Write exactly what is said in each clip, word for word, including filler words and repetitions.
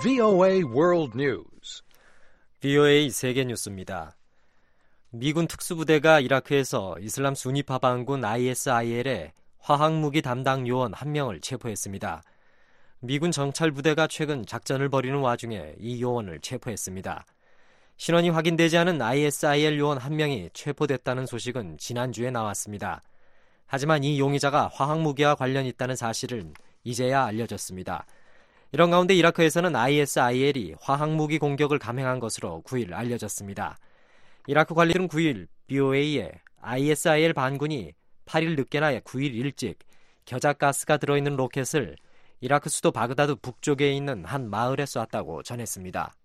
브이오에이 World News. 브이오에이 세계 뉴스입니다. 미군 특수부대가 이라크에서 이슬람 수니파 반군 아이에스아이엘의 화학무기 담당 요원 한 명을 체포했습니다. 미군 정찰부대가 최근 작전을 벌이는 와중에 이 요원을 체포했습니다. 신원이 확인되지 않은 아이에스아이엘 요원 한 명이 체포됐다는 소식은 지난주에 나왔습니다. 하지만 이 용의자가 화학무기와 관련이 있다는 사실은 이제야 알려졌습니다. 이런 가운데 이라크에서는 아이에스아이엘이 화학무기 공격을 감행한 것으로 구일 알려졌습니다. 이라크 관리들은 구일 브이오에이에 아이에스아이엘 반군이 팔일 늦게나 구일 일찍 겨자가스가 들어있는 로켓을 이라크 수도 바그다드 북쪽에 있는 한 마을에 쐈다고 전했습니다.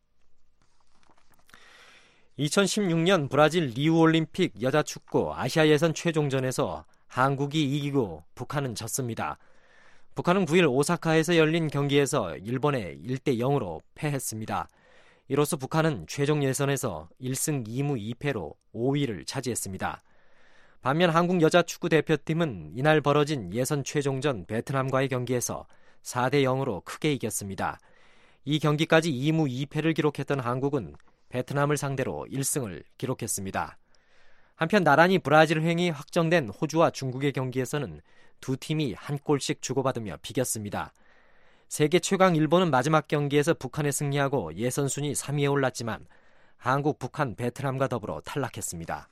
이천십육년 브라질 리우올림픽 여자축구 아시아 예선 최종전에서 한국이 이기고 북한은 졌습니다. 북한은 구일 오사카에서 열린 경기에서 일본에 일대 영으로 패했습니다. 이로써 북한은 최종 예선에서 일승 이무 이패로 오위를 차지했습니다. 반면 한국 여자축구 대표팀은 이날 벌어진 예선 최종전 베트남과의 경기에서 사대 영으로 크게 이겼습니다. 이 경기까지 이무 이패를 기록했던 한국은 베트남을 상대로 일승을 기록했습니다. 한편 나란히 브라질 행이 확정된 호주와 중국의 경기에서는 두 팀이 한 골씩 주고받으며 비겼습니다. 세계 최강 일본은 마지막 경기에서 북한에 승리하고 예선 순위 삼위에 올랐지만 한국, 북한, 베트남과 더불어 탈락했습니다.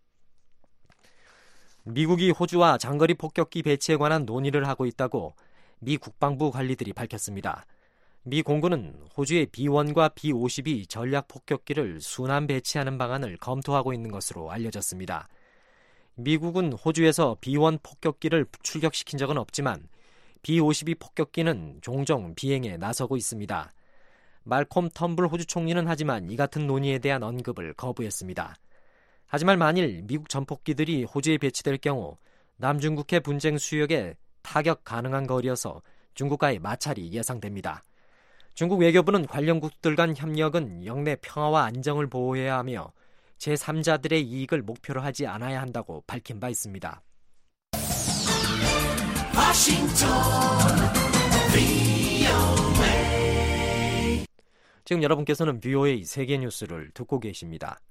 미국이 호주와 장거리 폭격기 배치에 관한 논의를 하고 있다고 미 국방부 관리들이 밝혔습니다. 미 공군은 호주의 비원과 비오십이 전략 폭격기를 순환 배치하는 방안을 검토하고 있는 것으로 알려졌습니다. 미국은 호주에서 비원 폭격기를 출격시킨 적은 없지만 비오십이 폭격기는 종종 비행에 나서고 있습니다. 말콤 텀블 호주 총리는 하지만 이 같은 논의에 대한 언급을 거부했습니다. 하지만 만일 미국 전폭기들이 호주에 배치될 경우 남중국해 분쟁 수역에 타격 가능한 거리여서 중국과의 마찰이 예상됩니다. 중국 외교부는 관련국들 간 협력은 영내 평화와 안정을 보호해야 하며 제삼자들의 이익을 목표로 하지 않아야 한다고 밝힌 바 있습니다. 워싱턴 브이오에이. 지금 여러분께서는 브이오에이 세계 뉴스를 듣고 계십니다.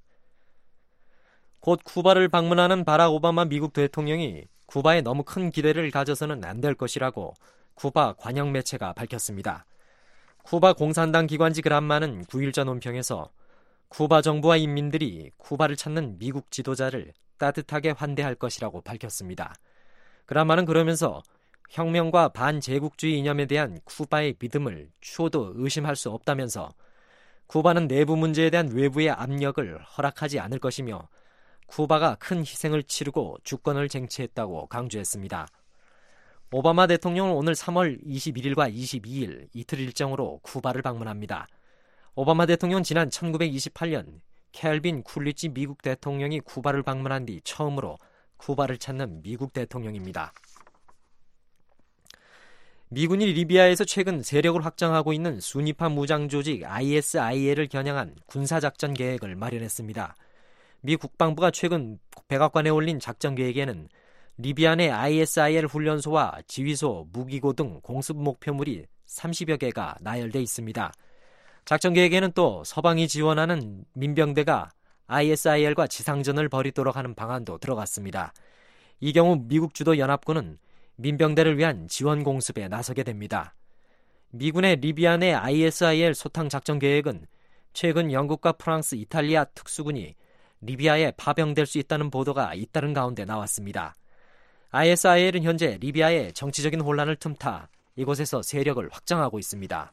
곧 쿠바를 방문하는 바락 오바마 미국 대통령이 쿠바에 너무 큰 기대를 가져서는 안 될 것이라고 쿠바 관영 매체가 밝혔습니다. 쿠바 공산당 기관지 그란마는 구일자 논평에서 쿠바 정부와 인민들이 쿠바를 찾는 미국 지도자를 따뜻하게 환대할 것이라고 밝혔습니다. 그란마는 그러면서 혁명과 반제국주의 이념에 대한 쿠바의 믿음을 추호도 의심할 수 없다면서 쿠바는 내부 문제에 대한 외부의 압력을 허락하지 않을 것이며 쿠바가 큰 희생을 치르고 주권을 쟁취했다고 강조했습니다. 오바마 대통령은 오늘 삼월 이십일일과 이십이일 이틀 일정으로 쿠바를 방문합니다. 오바마 대통령은 지난 천구백이십팔년 켈빈 쿨리치 미국 대통령이 쿠바를 방문한 뒤 처음으로 쿠바를 찾는 미국 대통령입니다. 미군이 리비아에서 최근 세력을 확장하고 있는 수니파 무장 조직 아이에스아이엘을 겨냥한 군사작전 계획을 마련했습니다. 미 국방부가 최근 백악관에 올린 작전 계획에는 리비아 내 아이에스아이엘 훈련소와 지휘소, 무기고 등 공습 목표물이 삼십여 개가 나열돼 있습니다. 작전 계획에는 또 서방이 지원하는 민병대가 아이에스아이엘과 지상전을 벌이도록 하는 방안도 들어갔습니다. 이 경우 미국 주도 연합군은 민병대를 위한 지원 공습에 나서게 됩니다. 미군의 리비아 내 아이에스아이엘 소탕 작전 계획은 최근 영국과 프랑스, 이탈리아 특수군이 리비아에 파병될 수 있다는 보도가 잇따른 가운데 나왔습니다. 아이에스아이엘은 현재 리비아의 정치적인 혼란을 틈타 이곳에서 세력을 확장하고 있습니다.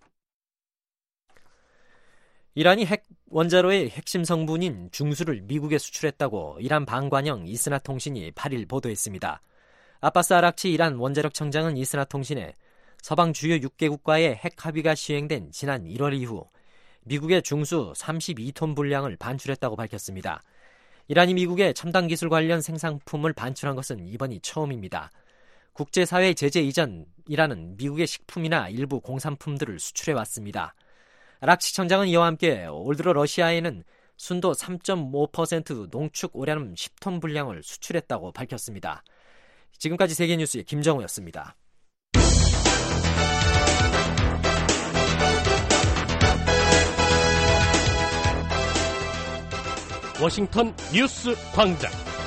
이란이 핵 원자로의 핵심 성분인 중수를 미국에 수출했다고 이란 방관영 이스나 통신이 팔일 보도했습니다. 아바스 아락치 이란 원자력 청장은 이스나 통신에 서방 주요 육 개국과의 핵 합의가 시행된 지난 일월 이후 미국의 중수 삼십이 톤 분량을 반출했다고 밝혔습니다. 이란이 미국에 첨단 기술 관련 생산품을 반출한 것은 이번이 처음입니다. 국제사회 제재 이전 이란은 미국의 식품이나 일부 공산품들을 수출해왔습니다. 아락치 청장은 이와 함께 올 들어 러시아에는 순도 삼 점 오 퍼센트 농축 오럐 십 톤 분량을 수출했다고 밝혔습니다. 지금까지 세계뉴스의 김정우였습니다. 워싱턴 뉴스 광장.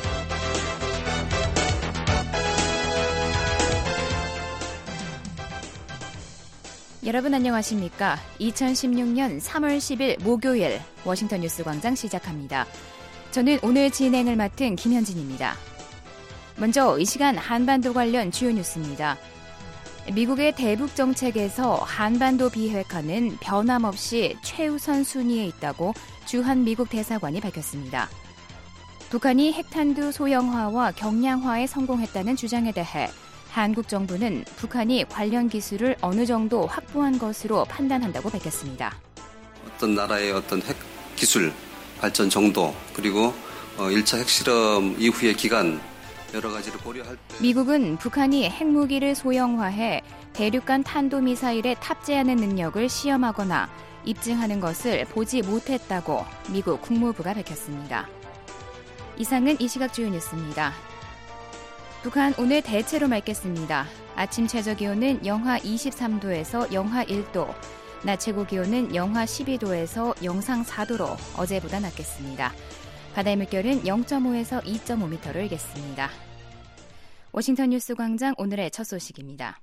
여러분 안녕하십니까? 이천십육 년 삼월 십일 목요일 워싱턴 뉴스 광장 시작합니다. 저는 오늘 진행을 맡은 김현진입니다. 먼저 이 시간 한반도 관련 주요 뉴스입니다. 미국의 대북 정책에서 한반도 비핵화는 변함없이 최우선 순위에 있다고 주한 미국 대사관이 밝혔습니다. 북한이 핵탄두 소형화와 경량화에 성공했다는 주장에 대해 한국 정부는 북한이 관련 기술을 어느 정도 확보한 것으로 판단한다고 밝혔습니다. 어떤 나라의 어떤 핵 기술 발전 정도 그리고 일 차 핵실험 이후의 기간 여러 가지를 고려할 때 미국은 북한이 핵무기를 소형화해 대륙간 탄도미사일에 탑재하는 능력을 시험하거나 입증하는 것을 보지 못했다고 미국 국무부가 밝혔습니다. 이상은 이 시각 주요 뉴스입니다. 북한 오늘 대체로 맑겠습니다. 아침 최저기온은 영하 이십삼 도에서 영하 일 도, 낮 최고기온은 영하 십이 도에서 영상 사 도로 어제보다 낮겠습니다. 바다의 물결은 영 점 오에서 이 점 오 미터로 일겠습니다. 워싱턴 뉴스 광장 오늘의 첫 소식입니다.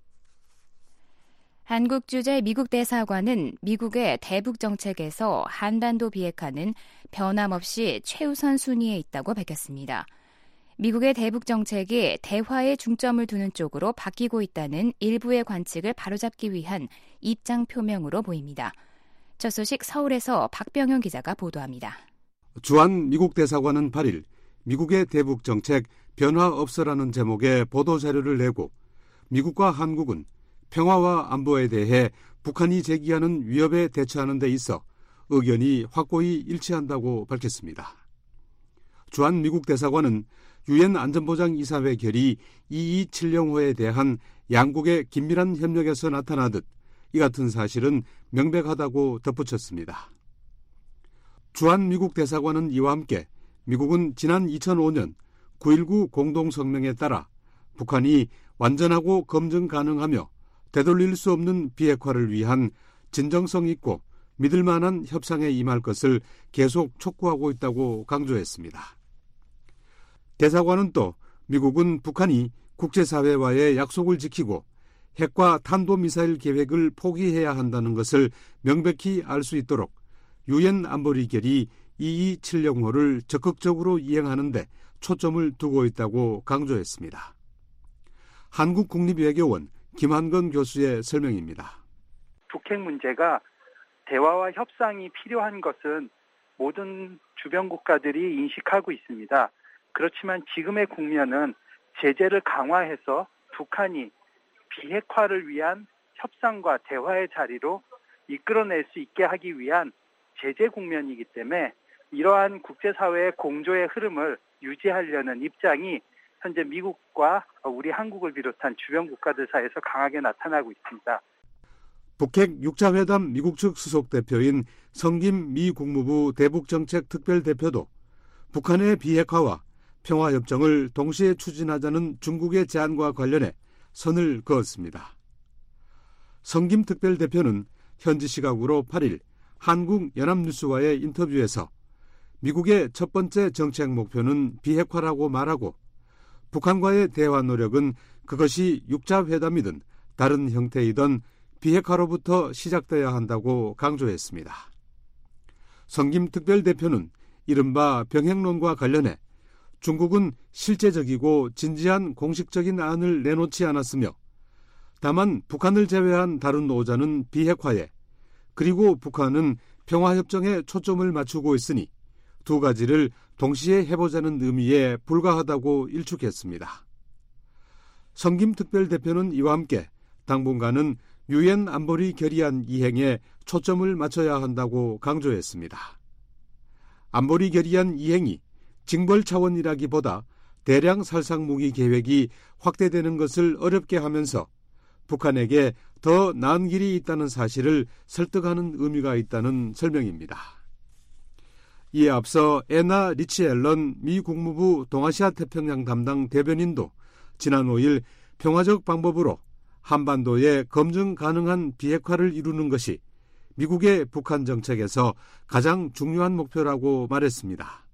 한국 주재 미국 대사관은 미국의 대북 정책에서 한반도 비핵화는 변함없이 최우선 순위에 있다고 밝혔습니다. 미국의 대북 정책이 대화에 중점을 두는 쪽으로 바뀌고 있다는 일부의 관측을 바로잡기 위한 입장 표명으로 보입니다. 첫 소식 서울에서 박병현 기자가 보도합니다. 주한 미국 대사관은 팔 일 미국의 대북 정책 변화 없어라는 제목의 보도자료를 내고 미국과 한국은 평화와 안보에 대해 북한이 제기하는 위협에 대처하는 데 있어 의견이 확고히 일치한다고 밝혔습니다. 주한 미국 대사관은 유엔 안전보장이사회 결의 이이칠공호에 대한 양국의 긴밀한 협력에서 나타나듯 이 같은 사실은 명백하다고 덧붙였습니다. 주한 미국 대사관은 이와 함께 미국은 지난 이천오 년 구일구 공동성명에 따라 북한이 완전하고 검증 가능하며 되돌릴 수 없는 비핵화를 위한 진정성 있고 믿을 만한 협상에 임할 것을 계속 촉구하고 있다고 강조했습니다. 대사관은 또 미국은 북한이 국제사회와의 약속을 지키고 핵과 탄도미사일 계획을 포기해야 한다는 것을 명백히 알 수 있도록 유엔 안보리 결의 이이칠공호를 적극적으로 이행하는 데 초점을 두고 있다고 강조했습니다. 한국국립외교원 김한건 교수의 설명입니다. 북핵 문제가 대화와 협상이 필요한 것은 모든 주변 국가들이 인식하고 있습니다. 그렇지만 지금의 국면은 제재를 강화해서 북한이 비핵화를 위한 협상과 대화의 자리로 이끌어낼 수 있게 하기 위한 제재 국면이기 때문에 이러한 국제사회의 공조의 흐름을 유지하려는 입장이 현재 미국과 우리 한국을 비롯한 주변 국가들 사이에서 강하게 나타나고 있습니다. 북핵 육 차 회담 미국 측 수석대표인 성김 미 국무부 대북정책특별대표도 북한의 비핵화와 평화협정을 동시에 추진하자는 중국의 제안과 관련해 선을 그었습니다. 성김 특별대표는 현지 시각으로 팔 일 한국 연합뉴스와의 인터뷰에서 미국의 첫 번째 정책 목표는 비핵화라고 말하고 북한과의 대화 노력은 그것이 육 차 회담이든 다른 형태이든 비핵화로부터 시작돼야 한다고 강조했습니다. 성김 특별대표는 이른바 병핵론과 관련해 중국은 실제적이고 진지한 공식적인 안을 내놓지 않았으며 다만 북한을 제외한 다른 오자는 비핵화에 그리고 북한은 평화협정에 초점을 맞추고 있으니 두 가지를 동시에 해보자는 의미에 불과하다고 일축했습니다. 성김 특별대표는 이와 함께 당분간은 유엔 안보리 결의안 이행에 초점을 맞춰야 한다고 강조했습니다. 안보리 결의안 이행이 징벌 차원이라기보다 대량 살상 무기 계획이 확대되는 것을 어렵게 하면서 북한에게 더 나은 길이 있다는 사실을 설득하는 의미가 있다는 설명입니다. 이에 앞서 애나 리치 앨런 미 국무부 동아시아 태평양 담당 대변인도 지난 오 일 평화적 방법으로 한반도에 검증 가능한 비핵화를 이루는 것이 미국의 북한 정책에서 가장 중요한 목표라고 말했습니다.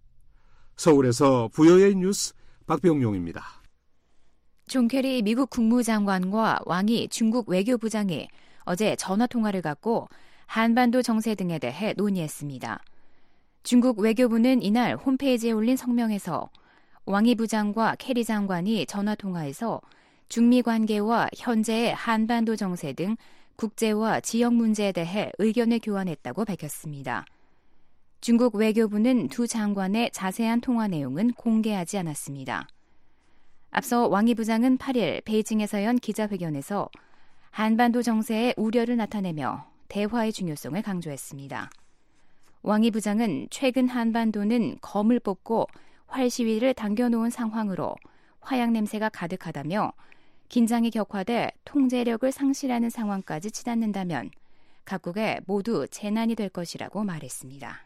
서울에서 브이오에이 뉴스 박병용입니다. 존 케리 미국 국무장관과 왕이 중국 외교부장이 어제 전화통화를 갖고 한반도 정세 등에 대해 논의했습니다. 중국 외교부는 이날 홈페이지에 올린 성명에서 왕이 부장과 케리 장관이 전화통화에서 중미 관계와 현재의 한반도 정세 등 국제와 지역 문제에 대해 의견을 교환했다고 밝혔습니다. 중국 외교부는 두 장관의 자세한 통화 내용은 공개하지 않았습니다. 앞서 왕이 부장은 팔 일 베이징에서 연 기자회견에서 한반도 정세에 우려를 나타내며 대화의 중요성을 강조했습니다. 왕이 부장은 최근 한반도는 검을 뽑고 활 시위를 당겨놓은 상황으로 화약 냄새가 가득하다며 긴장이 격화돼 통제력을 상실하는 상황까지 치닫는다면 각국에 모두 재난이 될 것이라고 말했습니다.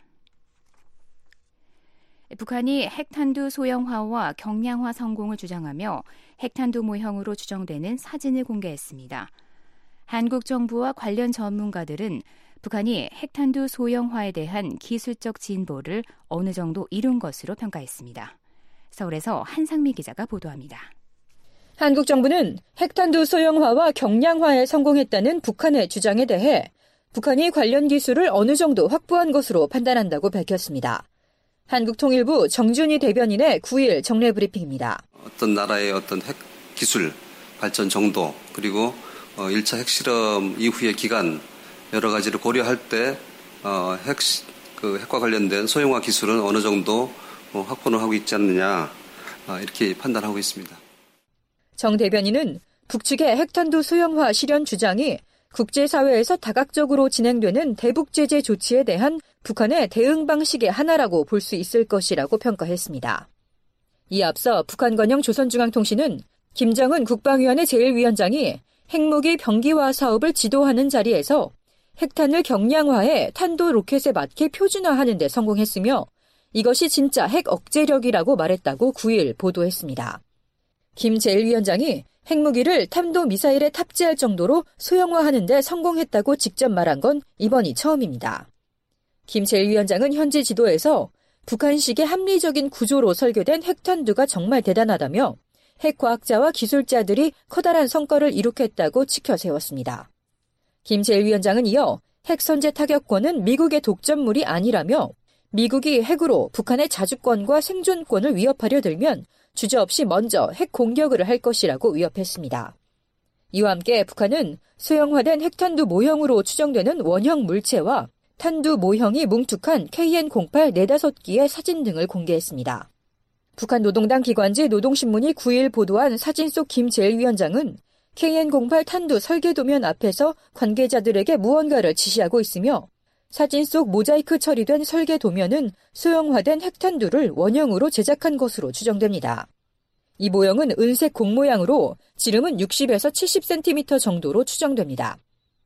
북한이 핵탄두 소형화와 경량화 성공을 주장하며 핵탄두 모형으로 추정되는 사진을 공개했습니다. 한국 정부와 관련 전문가들은 북한이 핵탄두 소형화에 대한 기술적 진보를 어느 정도 이룬 것으로 평가했습니다. 서울에서 한상미 기자가 보도합니다. 한국 정부는 핵탄두 소형화와 경량화에 성공했다는 북한의 주장에 대해 북한이 관련 기술을 어느 정도 확보한 것으로 판단한다고 밝혔습니다. 한국통일부 정준희 대변인의 구 일 정례 브리핑입니다. 어떤 나라의 어떤 핵 기술 발전 정도 그리고 일 차 핵실험 이후의 기간 여러 가지를 고려할 때 핵, 그 핵과 관련된 소형화 기술은 어느 정도 확보를 하고 있지 않느냐 이렇게 판단하고 있습니다. 정 대변인은 북측의 핵탄두 소형화 실현 주장이 국제사회에서 다각적으로 진행되는 대북제재 조치에 대한 북한의 대응 방식의 하나라고 볼 수 있을 것이라고 평가했습니다. 이에 앞서 북한관영 조선중앙통신은 김정은 국방위원회 제일 위원장이 핵무기 병기화 사업을 지도하는 자리에서 핵탄을 경량화해 탄도 로켓에 맞게 표준화하는 데 성공했으며 이것이 진짜 핵 억제력이라고 말했다고 구 일 보도했습니다. 김 제일 위원장이 핵무기를 탄도미사일에 탑재할 정도로 소형화하는 데 성공했다고 직접 말한 건 이번이 처음입니다. 김 제일 위원장은 현지 지도에서 북한식의 합리적인 구조로 설계된 핵탄두가 정말 대단하다며 핵과학자와 기술자들이 커다란 성과를 이룩했다고 치켜 세웠습니다. 김 제일 위원장은 이어 핵선제 타격권은 미국의 독점물이 아니라며 미국이 핵으로 북한의 자주권과 생존권을 위협하려 들면 주저없이 먼저 핵 공격을 할 것이라고 위협했습니다. 이와 함께 북한은 소형화된 핵탄두 모형으로 추정되는 원형 물체와 탄두 모형이 뭉툭한 케이엔 공팔 네다섯 기의 사진 등을 공개했습니다. 북한 노동당 기관지 노동신문이 구 일 보도한 사진 속 김 제일 위원장은 케이엔 공팔 탄두 설계도면 앞에서 관계자들에게 무언가를 지시하고 있으며 사진 속 모자이크 처리된 설계 도면은 소형화된 핵탄두를 원형으로 제작한 것으로 추정됩니다. 이 모형은 은색 공 모양으로 지름은 육십에서 칠십 센티미터 정도로 추정됩니다.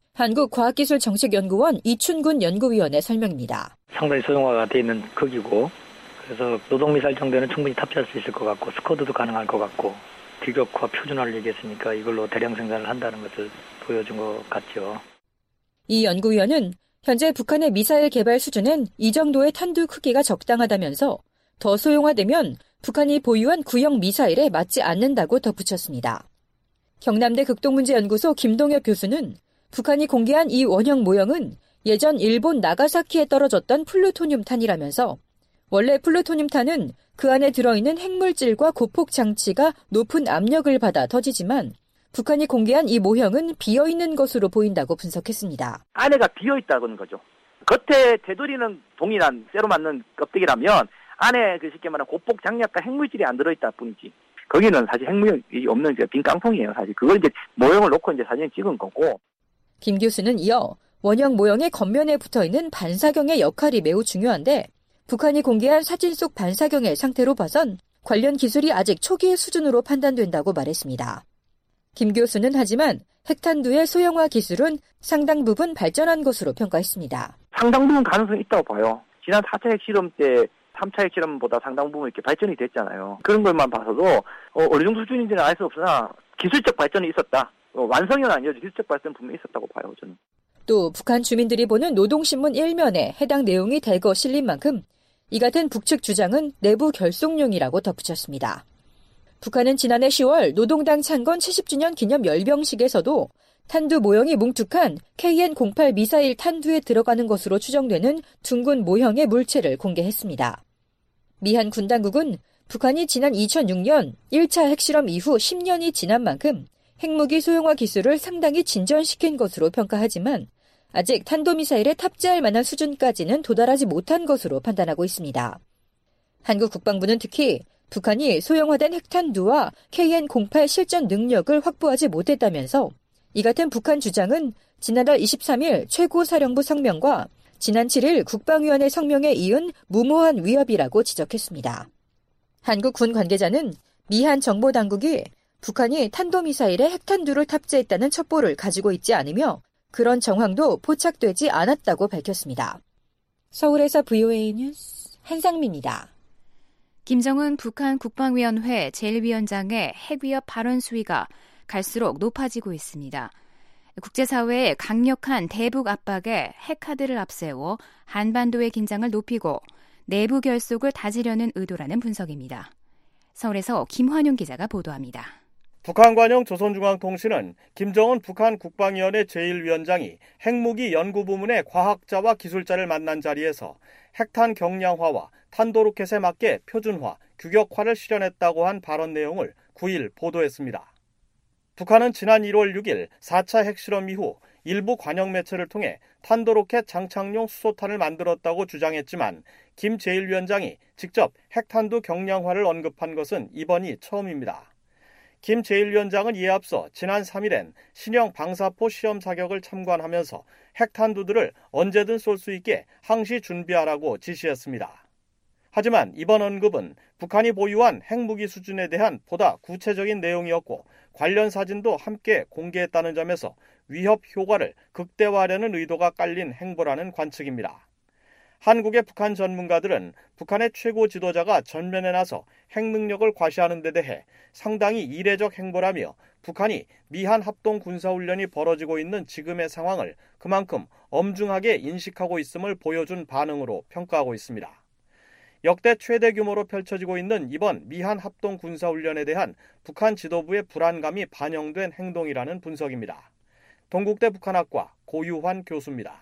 한국과학기술정책연구원 이춘군 연구위원의 설명입니다. 상당히 소형화가 되어 있는 크기고 그래서 노동미사일 정도는 충분히 탑재할 수 있을 것 같고 스쿼드도 가능할 것 같고 규격화 표준화를 얘기했으니까 이걸로 대량 생산을 한다는 것을 보여준 것 같죠. 이 연구위원은 현재 북한의 미사일 개발 수준은 이 정도의 탄두 크기가 적당하다면서 더 소형화되면 북한이 보유한 구형 미사일에 맞지 않는다고 덧붙였습니다. 경남대 극동문제연구소 김동엽 교수는 북한이 공개한 이 원형 모형은 예전 일본 나가사키에 떨어졌던 플루토늄 탄이라면서 원래 플루토늄 탄은 그 안에 들어있는 핵물질과 고폭 장치가 높은 압력을 받아 터지지만 북한이 공개한 이 모형은 비어있는 것으로 보인다고 분석했습니다. 안에가 비어있다는 거죠. 겉에 테두리는 동일한 쇠로 만든 껍데기라면 안에 그 쉽게 말하면 고폭 장약과 핵물질이 안 들어있다 뿐이지. 거기는 사실 핵물이 없는 빈 깡통이에요. 사실 그걸 이제 모형을 놓고 이제 사진을 찍은 거고. 김 교수는 이어 원형 모형의 겉면에 붙어있는 반사경의 역할이 매우 중요한데 북한이 공개한 사진 속 반사경의 상태로 봐선 관련 기술이 아직 초기의 수준으로 판단된다고 말했습니다. 김 교수는 하지만 핵탄두의 소형화 기술은 상당 부분 발전한 것으로 평가했습니다. 상당 부분 가능성이 있다고 봐요. 지난 사 차 핵실험 때 삼 차 핵실험보다 상당 부분 이렇게 발전이 됐잖아요. 그런 것만 봐서도 어, 어느 정도 수준인지는 알 수 없으나 기술적 발전이 있었다. 어, 완성은 아니어도 기술적 발전 분명히 있었다고 봐요. 저는. 또 북한 주민들이 보는 노동신문 일면에 해당 내용이 대거 실린 만큼 이 같은 북측 주장은 내부 결속용이라고 덧붙였습니다. 북한은 지난해 시월 노동당 창건 칠십 주년 기념 열병식에서도 탄두 모형이 뭉툭한 케이엔 공팔 미사일 탄두에 들어가는 것으로 추정되는 둥근 모형의 물체를 공개했습니다. 미한 군 당국은 북한이 지난 이천육 년 일 차 핵실험 이후 십 년이 지난 만큼 핵무기 소형화 기술을 상당히 진전시킨 것으로 평가하지만 아직 탄도미사일에 탑재할 만한 수준까지는 도달하지 못한 것으로 판단하고 있습니다. 한국 국방부는 특히 북한이 소형화된 핵탄두와 케이엔 공팔 실전 능력을 확보하지 못했다면서 이 같은 북한 주장은 지난달 이십삼 일 최고사령부 성명과 지난 칠 일 국방위원회 성명에 이은 무모한 위협이라고 지적했습니다. 한국 군 관계자는 미한 정보당국이 북한이 탄도미사일에 핵탄두를 탑재했다는 첩보를 가지고 있지 않으며 그런 정황도 포착되지 않았다고 밝혔습니다. 서울에서 브이오에이 뉴스 한상미입니다. 김정은 북한 국방위원회 제일 위원장의 핵위협 발언 수위가 갈수록 높아지고 있습니다. 국제사회의 강력한 대북 압박에 핵카드를 앞세워 한반도의 긴장을 높이고 내부 결속을 다지려는 의도라는 분석입니다. 서울에서 김환용 기자가 보도합니다. 북한 관영 조선중앙통신은 김정은 북한 국방위원회 제일 위원장이 핵무기 연구부문의 과학자와 기술자를 만난 자리에서 핵탄 경량화와 탄도로켓에 맞게 표준화, 규격화를 실현했다고 한 발언 내용을 구 일 보도했습니다. 북한은 지난 일월 육일 사 차 핵실험 이후 일부 관영 매체를 통해 탄도로켓 장착용 수소탄을 만들었다고 주장했지만 김 제일 위원장이 직접 핵탄두 경량화를 언급한 것은 이번이 처음입니다. 김 제일 위원장은 이에 앞서 지난 삼 일엔 신형 방사포 시험 사격을 참관하면서 핵탄두들을 언제든 쏠 수 있게 항시 준비하라고 지시했습니다. 하지만 이번 언급은 북한이 보유한 핵무기 수준에 대한 보다 구체적인 내용이었고 관련 사진도 함께 공개했다는 점에서 위협 효과를 극대화하려는 의도가 깔린 행보라는 관측입니다. 한국의 북한 전문가들은 북한의 최고 지도자가 전면에 나서 핵 능력을 과시하는 데 대해 상당히 이례적 행보라며 북한이 미한 합동 군사훈련이 벌어지고 있는 지금의 상황을 그만큼 엄중하게 인식하고 있음을 보여준 반응으로 평가하고 있습니다. 역대 최대 규모로 펼쳐지고 있는 이번 미한 합동 군사훈련에 대한 북한 지도부의 불안감이 반영된 행동이라는 분석입니다. 동국대 북한학과 고유환 교수입니다.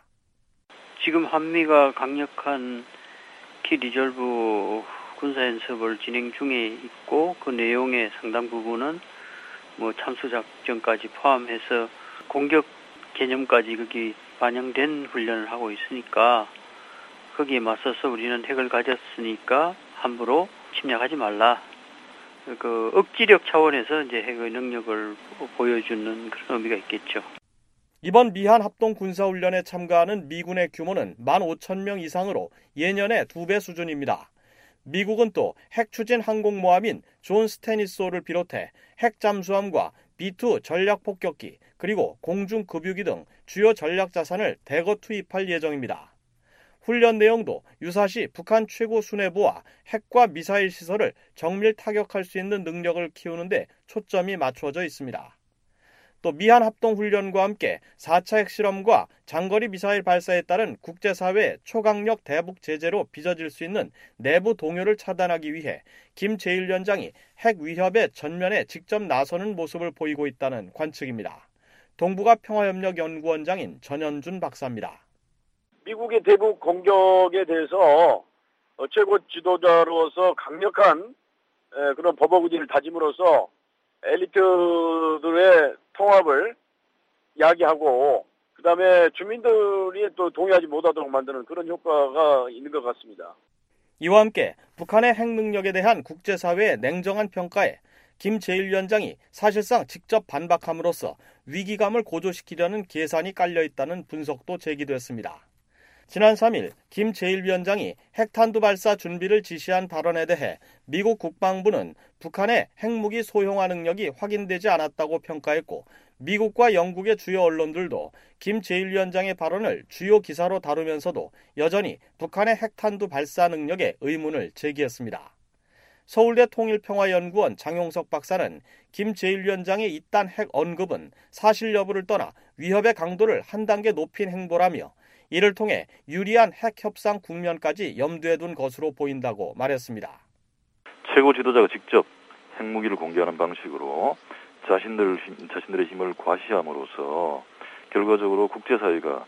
지금 한미가 강력한 키 리졸브 군사연습을 진행 중에 있고 그 내용의 상당 부분은 뭐 참수작전까지 포함해서 공격 개념까지 거기 반영된 훈련을 하고 있으니까 거기에 맞서서 우리는 핵을 가졌으니까 함부로 침략하지 말라. 그 억지력 차원에서 이제 핵의 능력을 보여주는 그런 의미가 있겠죠. 이번 미한 합동 군사훈련에 참가하는 미군의 규모는 만 오천 명 이상으로 예년의 두 배 수준입니다. 미국은 또 핵 추진 항공모함인 존 스테니소를 비롯해 핵 잠수함과 비 투 전략 폭격기 그리고 공중 급유기 등 주요 전략 자산을 대거 투입할 예정입니다. 훈련 내용도 유사시 북한 최고 수뇌부와 핵과 미사일 시설을 정밀 타격할 수 있는 능력을 키우는 데 초점이 맞춰져 있습니다. 또 미한 합동훈련과 함께 사 차 핵실험과 장거리 미사일 발사에 따른 국제사회의 초강력 대북 제재로 빚어질 수 있는 내부 동요를 차단하기 위해 김 제일 위원장이 핵 위협의 전면에 직접 나서는 모습을 보이고 있다는 관측입니다. 동북아 평화협력연구원장인 전현준 박사입니다. 미국의 대북 공격에 대해서 최고 지도자로서 강력한 그런 버버구지를 다짐으로써 엘리트들의 통합을 야기하고 그다음에 주민들이 또 동의하지 못하도록 만드는 그런 효과가 있는 것 같습니다. 이와 함께 북한의 핵 능력에 대한 국제사회의 냉정한 평가에 김 제일 위원장이 사실상 직접 반박함으로써 위기감을 고조시키려는 계산이 깔려있다는 분석도 제기됐습니다. 지난 삼 일 김 제일 위원장이 핵탄두 발사 준비를 지시한 발언에 대해 미국 국방부는 북한의 핵무기 소형화 능력이 확인되지 않았다고 평가했고 미국과 영국의 주요 언론들도 김 제일 위원장의 발언을 주요 기사로 다루면서도 여전히 북한의 핵탄두 발사 능력에 의문을 제기했습니다. 서울대 통일평화연구원 장용석 박사는 김 제일 위원장의 이딴 핵 언급은 사실 여부를 떠나 위협의 강도를 한 단계 높인 행보라며 이를 통해 유리한 핵 협상 국면까지 염두에 둔 것으로 보인다고 말했습니다. 최고 지도자가 직접 핵무기를 공개하는 방식으로 자신들, 자신들의 힘을 과시함으로써 결과적으로 국제사회가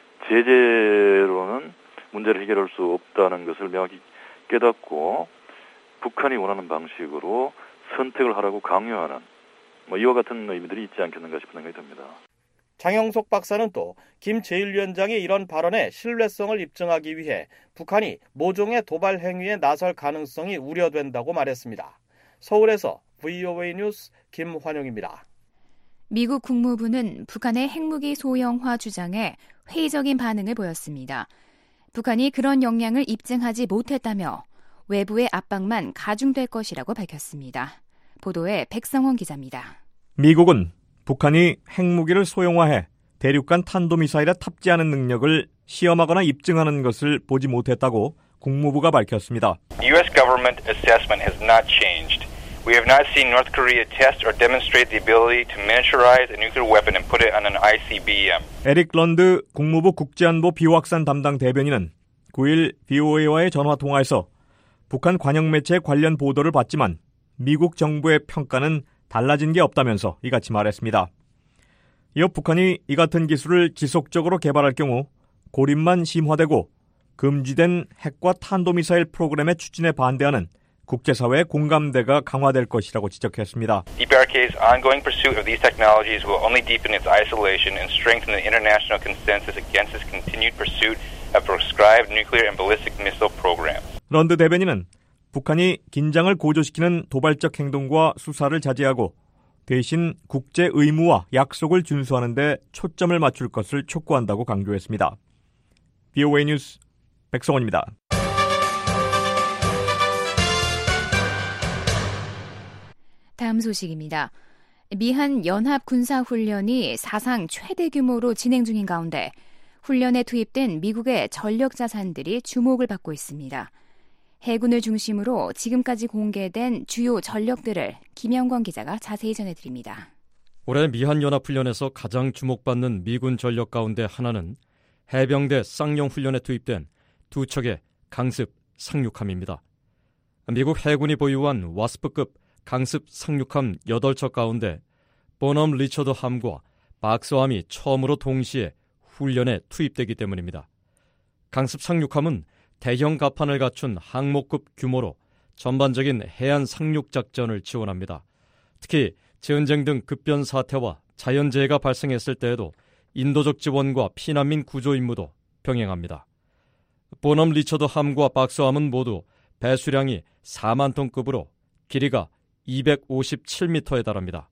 제재로는 문제를 해결할 수 없다는 것을 명확히 깨닫고 북한이 원하는 방식으로 선택을 하라고 강요하는 뭐 이와 같은 의미들이 있지 않겠는가 싶은 생각이 듭니다. 장영석 박사는 또 김 제일 위원장의 이런 발언의 신뢰성을 입증하기 위해 북한이 모종의 도발 행위에 나설 가능성이 우려된다고 말했습니다. 서울에서 브이오에이 뉴스 김환영입니다. 미국 국무부는 북한의 핵무기 소형화 주장에 회의적인 반응을 보였습니다. 북한이 그런 역량을 입증하지 못했다며 외부의 압박만 가중될 것이라고 밝혔습니다. 보도에 백성원 기자입니다. 미국은 북한이 핵무기를 소형화해 대륙간 탄도미사일에 탑재하는 능력을 시험하거나 입증하는 것을 보지 못했다고 국무부가 밝혔습니다. The U S government assessment has not changed. We have not seen North Korea test or demonstrate the ability to miniaturize a nuclear weapon and put it on an I C B M. 에릭 런드 국무부 국제안보 비확산 담당 대변인은 구일 브이오에이와의 전화통화에서 북한 관영 매체의 관련 보도를 봤지만 미국 정부의 평가는 달라진 게 없다면서 이같이 말했습니다. 이어 북한이 이 같은 기술을 지속적으로 개발할 경우 고립만 심화되고 금지된 핵과 탄도미사일 프로그램의 추진에 반대하는 국제사회의 공감대가 강화될 것이라고 지적했습니다. 디피알케이's ongoing pursuit of these technologies will only deepen its isolation and strengthen the international consensus against its continued pursuit of prescribed nuclear and ballistic missile programs. 런드 대변인은 북한이 긴장을 고조시키는 도발적 행동과 수사를 자제하고 대신 국제 의무와 약속을 준수하는 데 초점을 맞출 것을 촉구한다고 강조했습니다. 브이오에이 뉴스 백성원입니다. 다음 소식입니다. 미한 연합군사훈련이 사상 최대 규모로 진행 중인 가운데 훈련에 투입된 미국의 전력 자산들이 주목을 받고 있습니다. 해군을 중심으로 지금까지 공개된 주요 전력들을 김영권 기자가 자세히 전해드립니다. 올해 미한연합훈련에서 가장 주목받는 미군 전력 가운데 하나는 해병대 쌍용 훈련에 투입된 두 척의 강습 상륙함입니다. 미국 해군이 보유한 와스프급 강습 상륙함 여덟 척 가운데 보넘 리처드 함과 박스함이 처음으로 동시에 훈련에 투입되기 때문입니다. 강습 상륙함은 대형 갑판을 갖춘 항모급 규모로 전반적인 해안 상륙 작전을 지원합니다. 특히 전쟁 등 급변 사태와 자연재해가 발생했을 때에도 인도적 지원과 피난민 구조 임무도 병행합니다. 보넘 리처드 함과 박스함은 모두 배수량이 사만 톤급으로 길이가 이백오십칠 미터에 달합니다.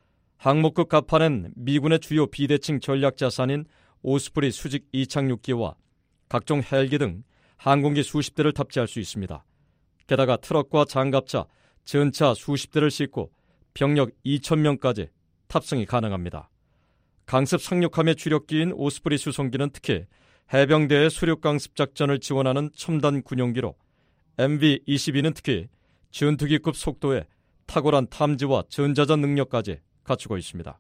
항모급 갑판엔 미군의 주요 비대칭 전략 자산인 오스프리 수직 이착륙기와 각종 헬기 등 항공기 수십 대를 탑재할 수 있습니다. 게다가 트럭과 장갑차, 전차 수십 대를 싣고 병력 이천 명까지 탑승이 가능합니다. 강습 상륙함의 주력기인 오스프리 수송기는 특히 해병대의 수륙 강습 작전을 지원하는 첨단 군용기로 엠브이 이십이는 특히 전투기급 속도에 탁월한 탐지와 전자전 능력까지 갖추고 있습니다.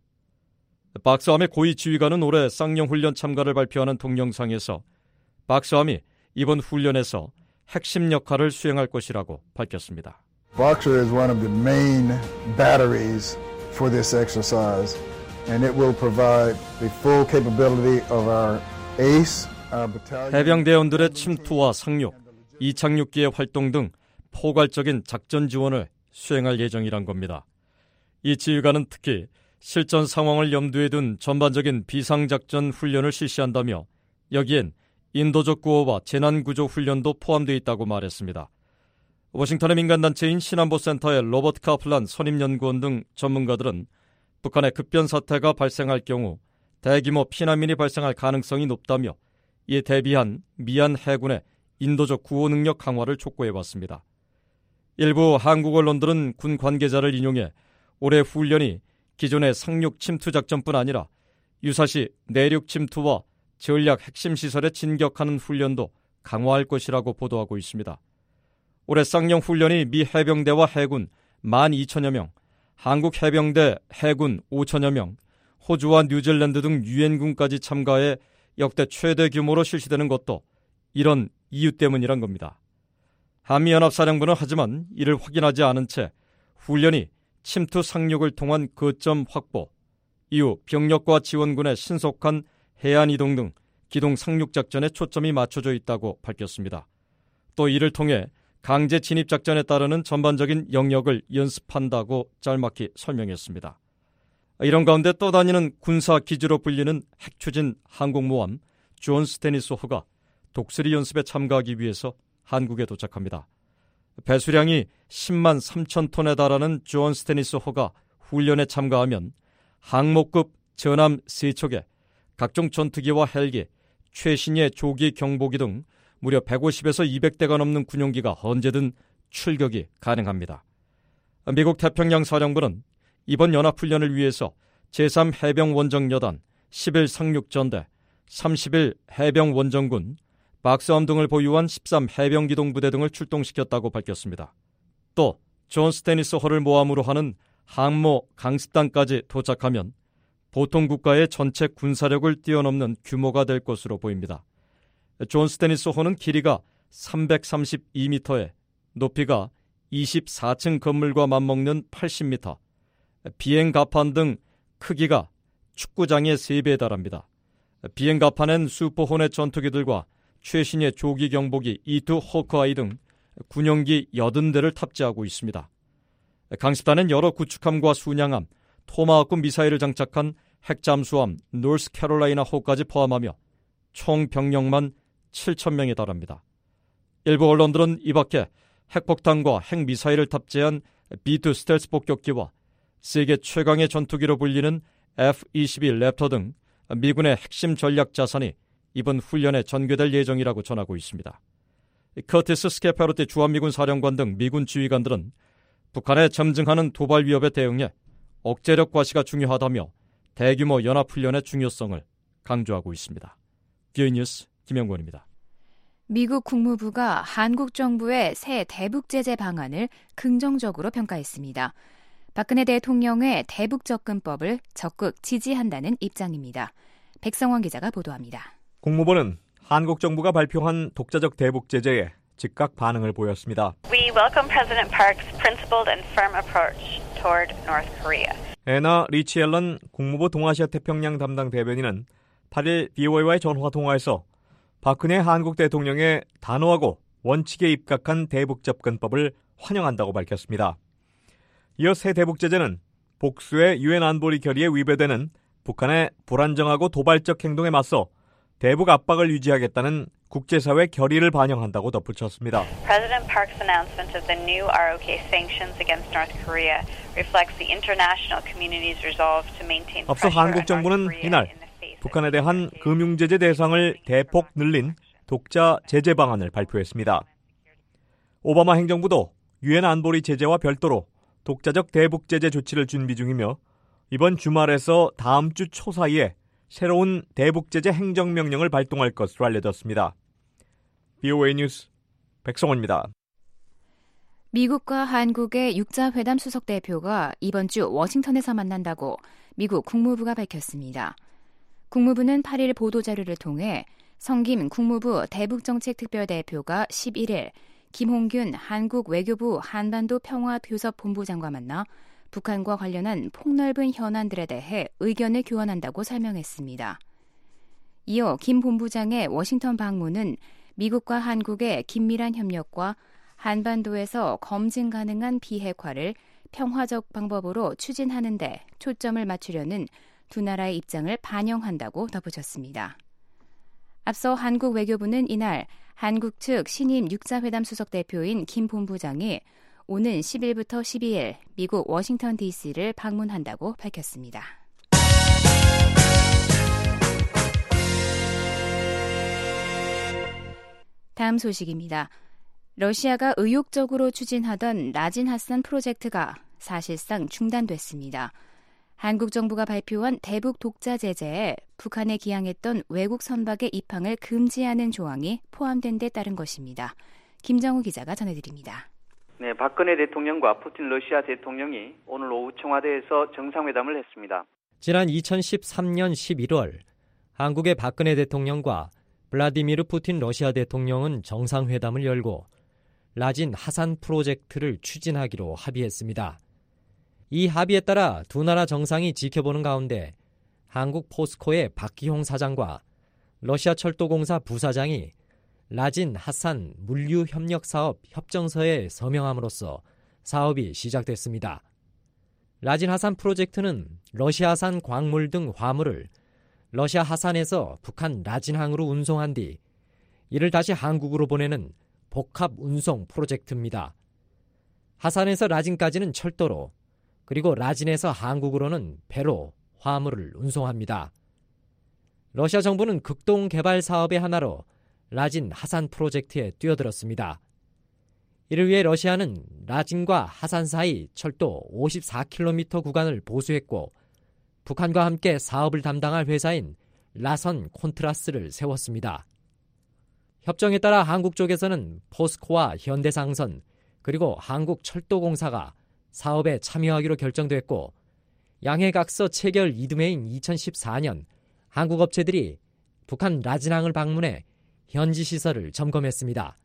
박스함의 고위 지휘관은 올해 쌍용 훈련 참가를 발표하는 동영상에서 박스함이 이번 훈련에서 핵심 역할을 수행할 것이라고 밝혔습니다. Boxer is one of the main batteries for this exercise, and it will provide the full capability of our ace, our battalion. 해병대원들의 침투와 상륙, 이착륙기의 활동 등 포괄적인 작전 지원을 수행할 예정이란 겁니다. 이 지휘관은 특히 실전 상황을 염두에 둔 전반적인 비상작전 훈련을 실시한다며 여기엔 인도적 구호와 재난구조 훈련도 포함되어 있다고 말했습니다. 워싱턴의 민간단체인 신안보센터의 로버트 카플란 선임연구원 등 전문가들은 북한의 급변 사태가 발생할 경우 대규모 피난민이 발생할 가능성이 높다며 이에 대비한 미얀 해군의 인도적 구호 능력 강화를 촉구해왔습니다. 일부 한국 언론들은 군 관계자를 인용해 올해 훈련이 기존의 상륙 침투 작전뿐 아니라 유사시 내륙 침투와 전략 핵심 시설에 진격하는 훈련도 강화할 것이라고 보도하고 있습니다. 올해 쌍용 훈련이 미 해병대와 해군 만 이천여 명, 한국 해병대 해군 오천여 명, 호주와 뉴질랜드 등 유엔군까지 참가해 역대 최대 규모로 실시되는 것도 이런 이유 때문이란 겁니다. 한미연합사령부는 하지만 이를 확인하지 않은 채 훈련이 침투 상륙을 통한 거점 확보, 이후 병력과 지원군의 신속한 해안 이동 등 기동 상륙 작전에 초점이 맞춰져 있다고 밝혔습니다. 또 이를 통해 강제 진입 작전에 따르는 전반적인 영역을 연습한다고 짤막히 설명했습니다. 이런 가운데 떠다니는 군사 기지로 불리는 핵추진 항공모함 존 스테니스 호가 독수리 연습에 참가하기 위해서 한국에 도착합니다. 배수량이 십만 삼천 톤에 달하는 존 스테니스 호가 훈련에 참가하면 항모급 전함 세 척에 각종 전투기와 헬기, 최신의 조기 경보기 등 무려 백오십에서 이백 대가 넘는 군용기가 언제든 출격이 가능합니다. 미국 태평양 사령부는 이번 연합훈련을 위해서 제삼 해병원정여단, 십일 상륙전대, 삼십일 해병원정군, 박스함 등을 보유한 십삼 해병기동부대 등을 출동시켰다고 밝혔습니다. 또 존 스테니스 호를 모함으로 하는 항모 강습단까지 도착하면 보통 국가의 전체 군사력을 뛰어넘는 규모가 될 것으로 보입니다. 존 스테니스 호는 길이가 삼백삼십이 미터에 높이가 이십사 층 건물과 맞먹는 팔십 미터, 비행 갑판 등 크기가 축구장의 세 배에 달합니다. 비행 갑판엔 슈퍼호넷 전투기들과 최신의 조기 경보기 이 투 호크아이 등 군용기 팔십 대를 탑재하고 있습니다. 강습단엔 여러 구축함과 순양함, 토마호크 미사일을 장착한 핵잠수함 노스캐롤라이나호까지 포함하며 총 병력만 칠천 명에 달합니다. 일부 언론들은 이 밖에 핵폭탄과 핵미사일을 탑재한 비 투 스텔스 폭격기와 세계 최강의 전투기로 불리는 에프 이십이 랩터 등 미군의 핵심 전략 자산이 이번 훈련에 전개될 예정이라고 전하고 있습니다. 커티스 스케파로티 주한미군 사령관 등 미군 지휘관들은 북한의 점증하는 도발 위협에 대응해 억제력 과시가 중요하다며 대규모 연합훈련의 중요성을 강조하고 있습니다. 비오이 뉴스 김영권입니다. 미국 국무부가 한국 정부의 새 대북 제재 방안을 긍정적으로 평가했습니다. 박근혜 대통령의 대북 접근법을 적극 지지한다는 입장입니다. 백성원 기자가 보도합니다. 국무부는 한국 정부가 발표한 독자적 대북 제재에 즉각 반응을 보였습니다. We welcome President Park's principled and firm approach toward North Korea. 애나 리치 앨런 국무부 동아시아 태평양 담당 대변인은 팔 일 비오에이와의 전화 통화에서 박근혜 한국 대통령의 단호하고 원칙에 입각한 대북 접근법을 환영한다고 밝혔습니다. 이어 새 대북 제재는 복수의 유엔 안보리 결의에 위배되는 북한의 불안정하고 도발적 행동에 맞서 대북 압박을 유지하겠다는 국제사회 결의를 반영한다고 덧붙였습니다. President Park's announcement of the new 알 오 케이 sanctions against North Korea reflects the international community's resolve to maintain 앞서 pressure on 한국 North 정부는 Korea 이날 in the face of 북한에 대한 금융제재 대상을 대폭 늘린 독자 제재 방안을 발표했습니다. 오바마 행정부도 유엔 안보리 제재와 별도로 독자적 대북 제재 조치를 준비 중이며 이번 주말에서 다음 주 초 사이에 새로운 대북 제재 행정명령을 발동할 것으로 알려졌습니다. 비오에이 뉴스 백성원입니다. 미국과 한국의 육자회담 수석 대표가 이번 주 워싱턴에서 만난다고 미국 국무부가 밝혔습니다. 국무부는 팔 일 보도자료를 통해 성김 국무부 대북정책특별대표가 십일 일 김홍균 한국 외교부 한반도 평화교섭본부장과 만나 북한과 관련한 폭넓은 현안들에 대해 의견을 교환한다고 설명했습니다. 이어 김 본부장의 워싱턴 방문은 미국과 한국의 긴밀한 협력과 한반도에서 검증 가능한 비핵화를 평화적 방법으로 추진하는 데 초점을 맞추려는 두 나라의 입장을 반영한다고 덧붙였습니다. 앞서 한국 외교부는 이날 한국 측 신임 육자회담 수석 대표인 김 본부장이 오는 십 일부터 십이 일 미국 워싱턴 디씨를 방문한다고 밝혔습니다. 다음 소식입니다. 러시아가 의욕적으로 추진하던 라진 핫산 프로젝트가 사실상 중단됐습니다. 한국 정부가 발표한 대북 독자 제재에 북한에 기항했던 외국 선박의 입항을 금지하는 조항이 포함된 데 따른 것입니다. 김정우 기자가 전해드립니다. 네, 박근혜 대통령과 푸틴 러시아 대통령이 오늘 오후 청와대에서 정상회담을 했습니다. 지난 이천십삼 년 십일 월 한국의 박근혜 대통령과 블라디미르 푸틴 러시아 대통령은 정상회담을 열고 라진 하산 프로젝트를 추진하기로 합의했습니다. 이 합의에 따라 두 나라 정상이 지켜보는 가운데 한국 포스코의 박기홍 사장과 러시아 철도공사 부사장이 라진 하산 물류협력사업 협정서에 서명함으로써 사업이 시작됐습니다. 라진 하산 프로젝트는 러시아산 광물 등 화물을 러시아 하산에서 북한 라진항으로 운송한 뒤 이를 다시 한국으로 보내는 복합 운송 프로젝트입니다. 하산에서 라진까지는 철도로, 그리고 라진에서 한국으로는 배로 화물을 운송합니다. 러시아 정부는 극동 개발 사업의 하나로 라진 하산 프로젝트에 뛰어들었습니다. 이를 위해 러시아는 라진과 하산 사이 철도 오십사 킬로미터 구간을 보수했고 북한과 함께 사업을 담당할 회사인 라선 콘트라스를 세웠습니다. 협정에 따라 한국 쪽에서는 포스코와 현대상선 그리고 한국철도공사가 사업에 참여하기로 결정됐고 양해각서 체결 이듬해인 이천십사 년 한국 업체들이 북한 라진항을 방문해 현지 시설을 점검했습니다.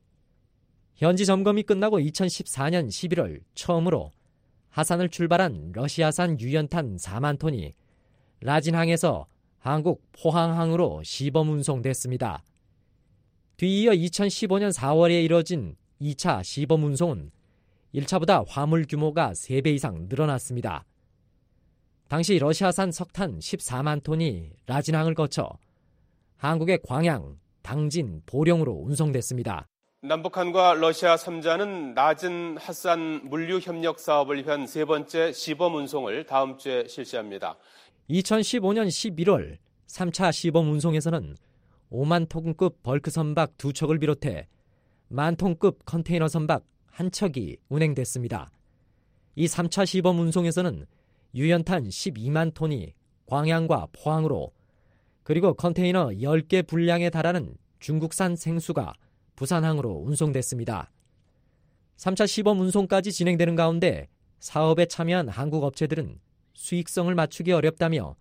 현지 점검이 끝나고 이천십사 년 십일월 처음으로 하산을 출발한 러시아산 유연탄 사만 톤이 라진항에서 한국 포항항으로 시범 운송됐습니다. 뒤이어 이천십오 년 사월에 이뤄진 이 차 시범 운송은 일 차보다 화물 규모가 세 배 이상 늘어났습니다. 당시 러시아산 석탄 십사만 톤이 라진항을 거쳐 한국의 광양, 당진, 보령으로 운송됐습니다. 남북한과 러시아 삼 자는 라진 하산 물류 협력 사업을 위한 세 번째 시범 운송을 다음 주에 실시합니다. 이천십오 년 십일월 삼 차 시범 운송에서는 오만 톤급 벌크 선박 두 척을 비롯해 만 톤급 컨테이너 선박 한 척이 운행됐습니다. 이 삼 차 시범 운송에서는 유연탄 십이만 톤이 광양과 포항으로, 그리고 컨테이너 열 개 분량에 달하는 중국산 생수가 부산항으로 운송됐습니다. 삼 차 시범 운송까지 진행되는 가운데 사업에 참여한 한국 업체들은 수익성을 맞추기 어렵다며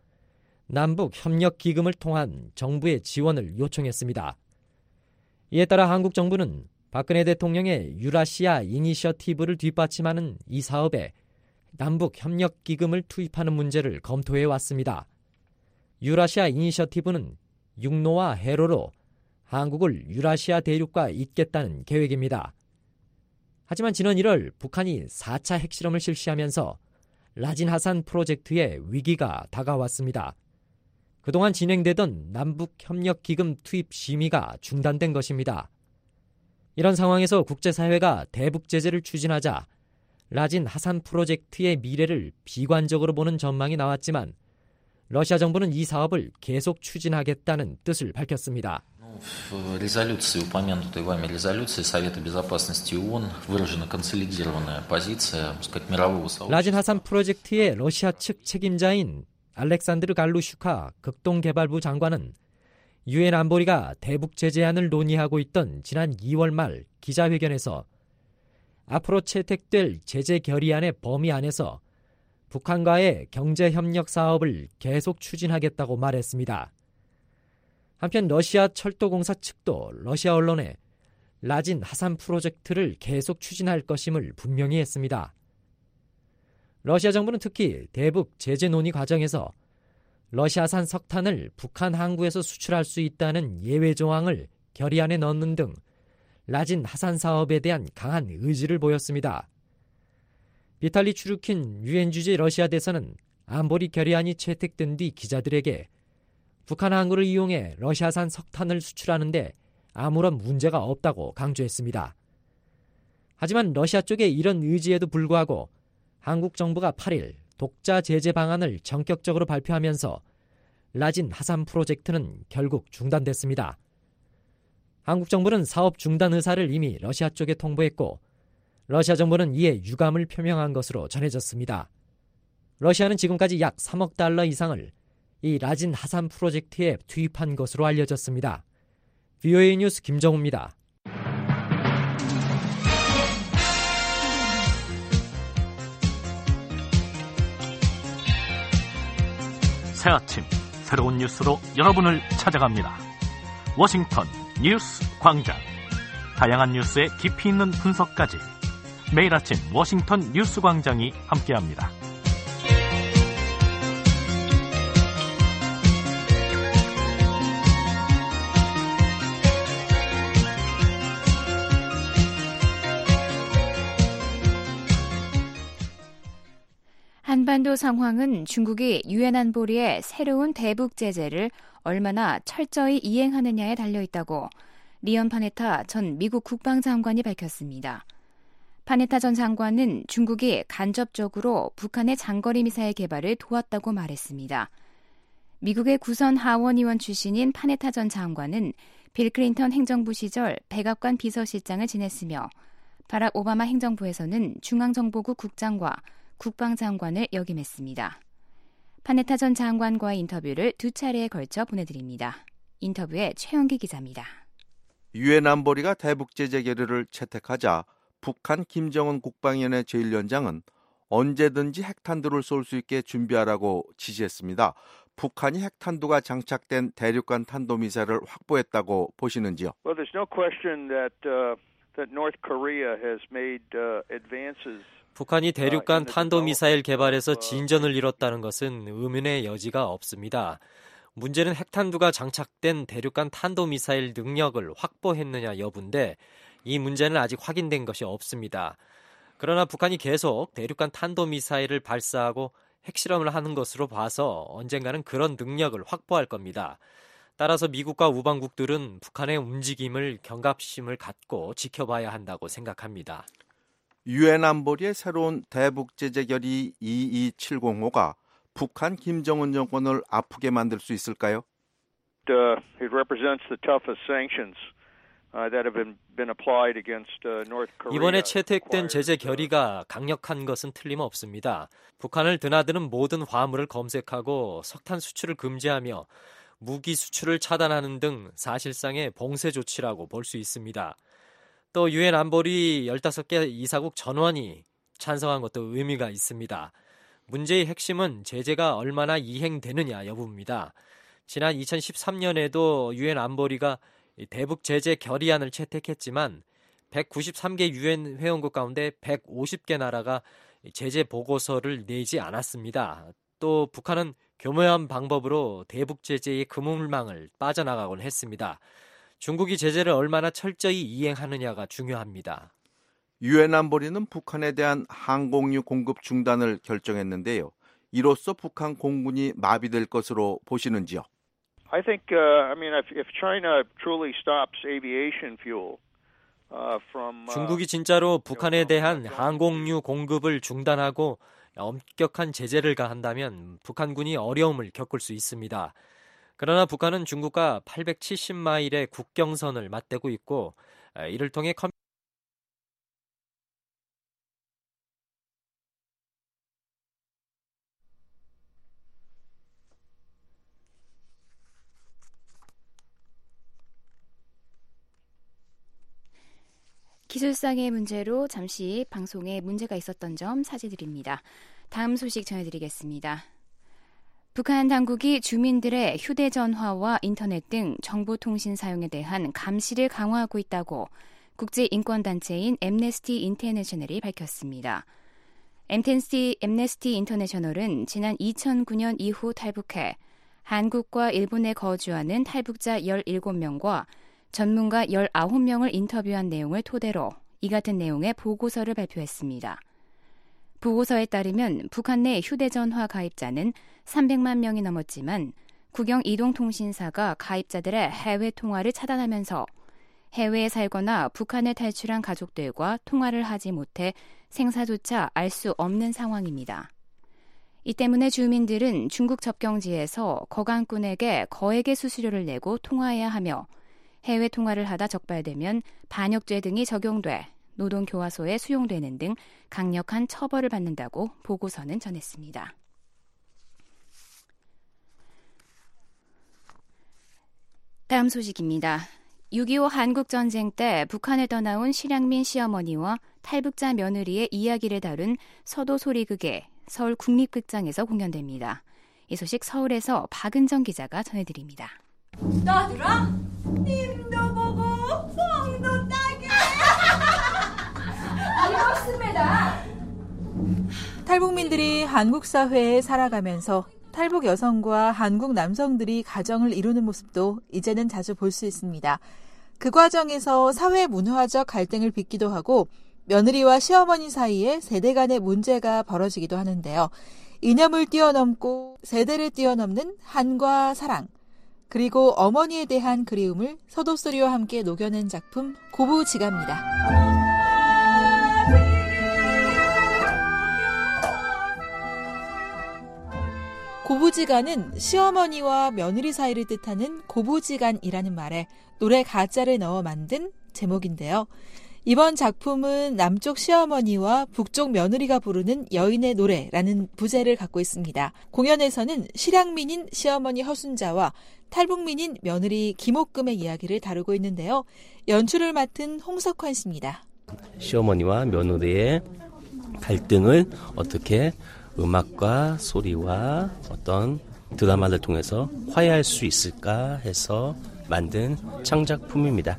남북협력기금을 통한 정부의 지원을 요청했습니다. 이에 따라 한국 정부는 박근혜 대통령의 유라시아 이니셔티브를 뒷받침하는 이 사업에 남북협력기금을 투입하는 문제를 검토해 왔습니다. 유라시아 이니셔티브는 육로와 해로로 한국을 유라시아 대륙과 잇겠다는 계획입니다. 하지만 지난 일월 북한이 사 차 핵실험을 실시하면서 라진 하산 프로젝트에 위기가 다가왔습니다. 그동안 진행되던 남북협력기금 투입 심의가 중단된 것입니다. 이런 상황에서 국제사회가 대북 제재를 추진하자 라진 하산 프로젝트의 미래를 비관적으로 보는 전망이 나왔지만 러시아 정부는 이 사업을 계속 추진하겠다는 뜻을 밝혔습니다. В резолюции, упомянутой вами резолюции Совета Безопасности ООН, выражена консолидированная позиция, сказать, мирового сообщества. 라진 하산 프로젝트의 러시아 측 책임자인 알렉산드르 갈루슈카 극동개발부 장관은 유엔 안보리가 대북 제재안을 논의하고 있던 지난 이월 말 기자회견에서 앞으로 채택될 제재 결의안의 범위 안에서 북한과의 경제협력 사업을 계속 추진하겠다고 말했습니다. 한편 러시아 철도공사 측도 러시아 언론에 라진 하산 프로젝트를 계속 추진할 것임을 분명히 했습니다. 러시아 정부는 특히 대북 제재 논의 과정에서 러시아산 석탄을 북한 항구에서 수출할 수 있다는 예외 조항을 결의안에 넣는 등 라진 하산 사업에 대한 강한 의지를 보였습니다. 비탈리 추르킨 유엔 주재 러시아 대사는 안보리 결의안이 채택된 뒤 기자들에게 북한 항구를 이용해 러시아산 석탄을 수출하는데 아무런 문제가 없다고 강조했습니다. 하지만 러시아 쪽의 이런 의지에도 불구하고 한국 정부가 팔 일 독자 제재 방안을 전격적으로 발표하면서 라진 하산 프로젝트는 결국 중단됐습니다. 한국 정부는 사업 중단 의사를 이미 러시아 쪽에 통보했고 러시아 정부는 이에 유감을 표명한 것으로 전해졌습니다. 러시아는 지금까지 약 삼억 달러 이상을 이 라진 하산 프로젝트에 투입한 것으로 알려졌습니다. 브이오에이 뉴스 김정우입니다. 새아침 새로운 뉴스로 여러분을 찾아갑니다. 워싱턴 뉴스 광장. 다양한 뉴스의 깊이 있는 분석까지 매일 아침 워싱턴 뉴스 광장이 함께합니다. 한반도 상황은 중국이 유엔 안보리의 새로운 대북 제재를 얼마나 철저히 이행하느냐에 달려있다고 리언 파네타 전 미국 국방장관이 밝혔습니다. 파네타 전 장관은 중국이 간접적으로 북한의 장거리 미사일 개발을 도왔다고 말했습니다. 미국의 구선 하원의원 출신인 파네타 전 장관은 빌 클린턴 행정부 시절 백악관 비서실장을 지냈으며 바락 오바마 행정부에서는 중앙정보국 국장과 국방장관을 역임했습니다. 파네타 전 장관과의 인터뷰를 두 차례에 걸쳐 보내드립니다. 인터뷰에 최영기 기자입니다. 유엔 안보리가 대북 제재 결의를 채택하자 북한 김정은 국방위원회 제일 위원장은 언제든지 핵탄두를 쏠 수 있게 준비하라고 지시했습니다. 북한이 핵탄두가 장착된 대륙간 탄도미사일을 확보했다고 보시는지요? Well, there's no question that uh, that North Korea has made uh, advances. 북한이 대륙간 탄도미사일 개발에서 진전을 이뤘다는 것은 의문의 여지가 없습니다. 문제는 핵탄두가 장착된 대륙간 탄도미사일 능력을 확보했느냐 여부인데 이 문제는 아직 확인된 것이 없습니다. 그러나 북한이 계속 대륙간 탄도미사일을 발사하고 핵실험을 하는 것으로 봐서 언젠가는 그런 능력을 확보할 겁니다. 따라서 미국과 우방국들은 북한의 움직임을 경각심을 갖고 지켜봐야 한다고 생각합니다. 유엔 안보리의 새로운 대북 제재 결의 이이칠공오가 북한 김정은 정권을 아프게 만들 수 있을까요? Uh, it represents the toughest sanctions uh, that have been, been applied against uh, North Korea. 이번에 채택된 제재 결의가 강력한 것은 틀림없습니다. 북한을 드나드는 모든 화물을 검색하고 석탄 수출을 금지하며 무기 수출을 차단하는 등 사실상의 봉쇄 조치라고 볼 수 있습니다. 또 유엔 안보리 열다섯 개 이사국 전원이 찬성한 것도 의미가 있습니다. 문제의 핵심은 제재가 얼마나 이행되느냐 여부입니다. 지난 이천십삼 년에도 유엔 안보리가 대북 제재 결의안을 채택했지만 백구십삼 개 유엔 회원국 가운데 백오십 개 나라가 제재 보고서를 내지 않았습니다. 또 북한은 교묘한 방법으로 대북 제재의 그물망을 빠져나가곤 했습니다. 중국이 제재를 얼마나 철저히 이행하느냐가 중요합니다. 유엔 안보리는 북한에 대한 항공유 공급 중단을 결정했는데요. 이로써 북한 공군이 마비될 것으로 보시는지요? I think, uh, I mean, if, if China truly stops aviation fuel uh, from uh, 중국이 진짜로 북한에 대한 항공유 공급을 중단하고 엄격한 제재를 가한다면 북한군이 어려움을 겪을 수 있습니다. 그러나 북한은 중국과 팔백칠십 마일의 국경선을 맞대고 있고 이를 통해 컴... 기술상의 문제로 잠시 방송에 문제가 있었던 점 사죄드립니다. 다음 소식 전해드리겠습니다. 북한 당국이 주민들의 휴대전화와 인터넷 등 정보통신 사용에 대한 감시를 강화하고 있다고 국제인권단체인 엠네스티 인터내셔널이 밝혔습니다. 엠네스티, 엠네스티 인터내셔널은 지난 이천구 년 이후 탈북해 한국과 일본에 거주하는 탈북자 열일곱 명과 전문가 열아홉 명을 인터뷰한 내용을 토대로 이 같은 내용의 보고서를 발표했습니다. 보고서에 따르면 북한 내 휴대전화 가입자는 삼백만 명이 넘었지만 국영이동통신사가 가입자들의 해외 통화를 차단하면서 해외에 살거나 북한을 탈출한 가족들과 통화를 하지 못해 생사조차 알 수 없는 상황입니다. 이 때문에 주민들은 중국 접경지에서 거강꾼에게 거액의 수수료를 내고 통화해야 하며 해외 통화를 하다 적발되면 반역죄 등이 적용돼 노동교화소에 수용되는 등 강력한 처벌을 받는다고 보고서는 전했습니다. 다음 소식입니다. 육이오 한국전쟁 때 북한을 떠나온 실향민 시어머니와 탈북자 며느리의 이야기를 다룬 서도 소리극에 서울 국립극장에서 공연됩니다. 이 소식 서울에서 박은정 기자가 전해드립니다. 너들아, 님도 보고 성도 따게 이렇습니다. 탈북민들이 한국 사회에 살아가면서 탈북 여성과 한국 남성들이 가정을 이루는 모습도 이제는 자주 볼 수 있습니다. 그 과정에서 사회 문화적 갈등을 빚기도 하고 며느리와 시어머니 사이에 세대 간의 문제가 벌어지기도 하는데요. 이념을 뛰어넘고 세대를 뛰어넘는 한과 사랑, 그리고 어머니에 대한 그리움을 서도소리와 함께 녹여낸 작품 고부지가입니다. 고부지간은 시어머니와 며느리 사이를 뜻하는 고부지간이라는 말에 노래 가짜를 넣어 만든 제목인데요. 이번 작품은 남쪽 시어머니와 북쪽 며느리가 부르는 여인의 노래라는 부제를 갖고 있습니다. 공연에서는 실향민인 시어머니 허순자와 탈북민인 며느리 김옥금의 이야기를 다루고 있는데요. 연출을 맡은 홍석환 씨입니다. 시어머니와 며느리의 갈등을 어떻게 음악과 소리와 어떤 드라마를 통해서 화해할 수 있을까 해서 만든 창작품입니다.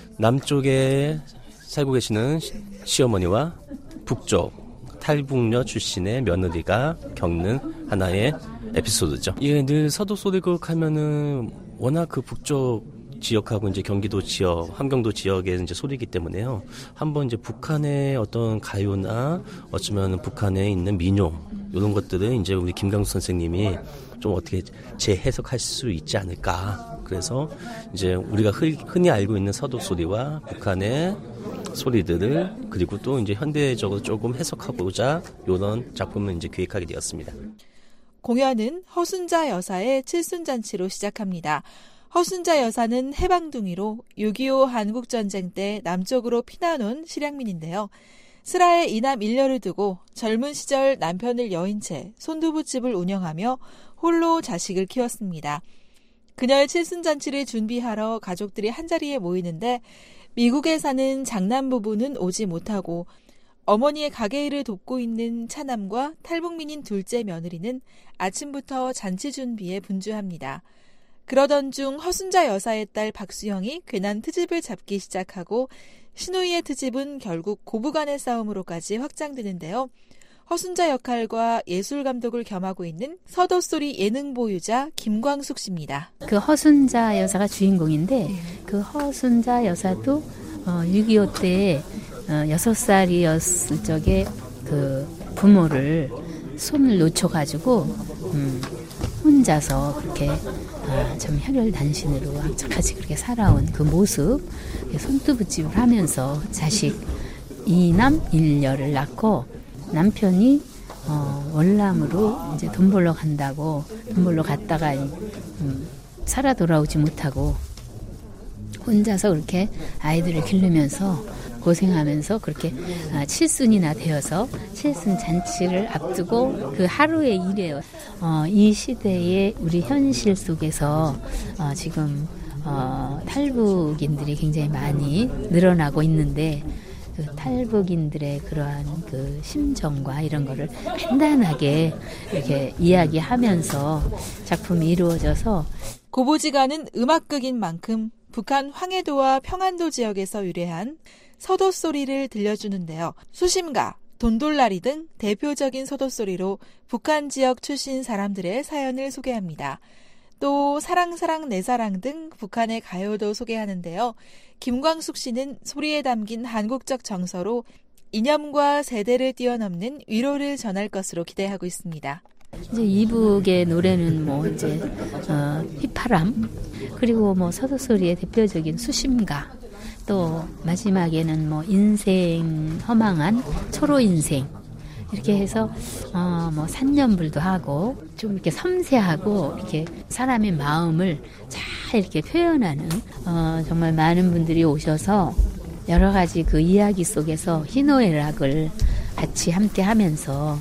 남쪽에 살고 계시는 시어머니와 북쪽 탈북녀 출신의 며느리가 겪는 하나의 에피소드죠. 이게 늘 서도소리극 하면은 워낙 그 북쪽 지역하고 이제 경기도 지역, 함경도 지역의 이제 소리이기 때문에요. 한번 이제 북한의 어떤 가요나 어쩌면 북한에 있는 민요 이런 것들을 이제 우리 김강수 선생님이 좀 어떻게 재해석할 수 있지 않을까. 그래서 이제 우리가 흔히 알고 있는 서도소리와 북한의 소리들을 그리고 또 이제 현대적으로 조금 해석하고자 이런 작품을 이제 기획하게 되었습니다. 공연은 허순자 여사의 칠순잔치로 시작합니다. 허순자 여사는 해방둥이로 육이오 한국전쟁 때 남쪽으로 피난온 실향민인데요. 슬하에 이남 일녀를 두고 젊은 시절 남편을 여인 채 손두부집을 운영하며 홀로 자식을 키웠습니다. 그녀의 칠순잔치를 준비하러 가족들이 한자리에 모이는데 미국에 사는 장남 부부는 오지 못하고 어머니의 가게 일을 돕고 있는 차남과 탈북민인 둘째 며느리는 아침부터 잔치 준비에 분주합니다. 그러던 중 허순자 여사의 딸 박수영이 괜한 트집을 잡기 시작하고 신우이의 트집은 결국 고부간의 싸움으로까지 확장되는데요. 허순자 역할과 예술 감독을 겸하고 있는 서도소리 예능 보유자 김광숙 씨입니다. 그 허순자 여사가 주인공인데 그 허순자 여사도 어, 육이오 때 어, 여섯 살이었을 적에 그 부모를 손을 놓쳐가지고 음, 혼자서 그렇게 아, 좀 혈혈단신으로 악착같이 그렇게 살아온 그 모습, 손두부집을 하면서 자식 이남 일녀를 낳고 남편이 어, 월남으로 이제 돈 벌러 간다고 돈 벌러 갔다가 음, 살아 돌아오지 못하고 혼자서 그렇게 아이들을 기르면서 고생하면서 그렇게 아, 칠순이나 되어서 칠순 잔치를 앞두고 그 하루의 일이에요. 어, 이 시대의 우리 현실 속에서 어, 지금 어, 탈북인들이 굉장히 많이 늘어나고 있는데 그 탈북인들의 그러한 그 심정과 이런 거를 간단하게 이렇게 이야기하면서 작품이 이루어져서 고부지가는 음악극인 만큼 북한 황해도와 평안도 지역에서 유래한 서도소리를 들려주는데요. 수심가, 돈돌라리 등 대표적인 서도소리로 북한 지역 출신 사람들의 사연을 소개합니다. 또 사랑사랑 내사랑 등 북한의 가요도 소개하는데요. 김광숙 씨는 소리에 담긴 한국적 정서로 이념과 세대를 뛰어넘는 위로를 전할 것으로 기대하고 있습니다. 이제 이북의 노래는 뭐 이제 어, 휘파람 그리고 뭐 서도소리의 대표적인 수심가 또 마지막에는 뭐 인생 허망한 초로 인생 이렇게 해서 어, 뭐 산연불도 하고 좀 이렇게 섬세하고 이렇게 사람의 마음을 잘 이렇게 표현하는 어, 정말 많은 분들이 오셔서 여러 가지 그 이야기 속에서 희노애락을 같이 함께 하면서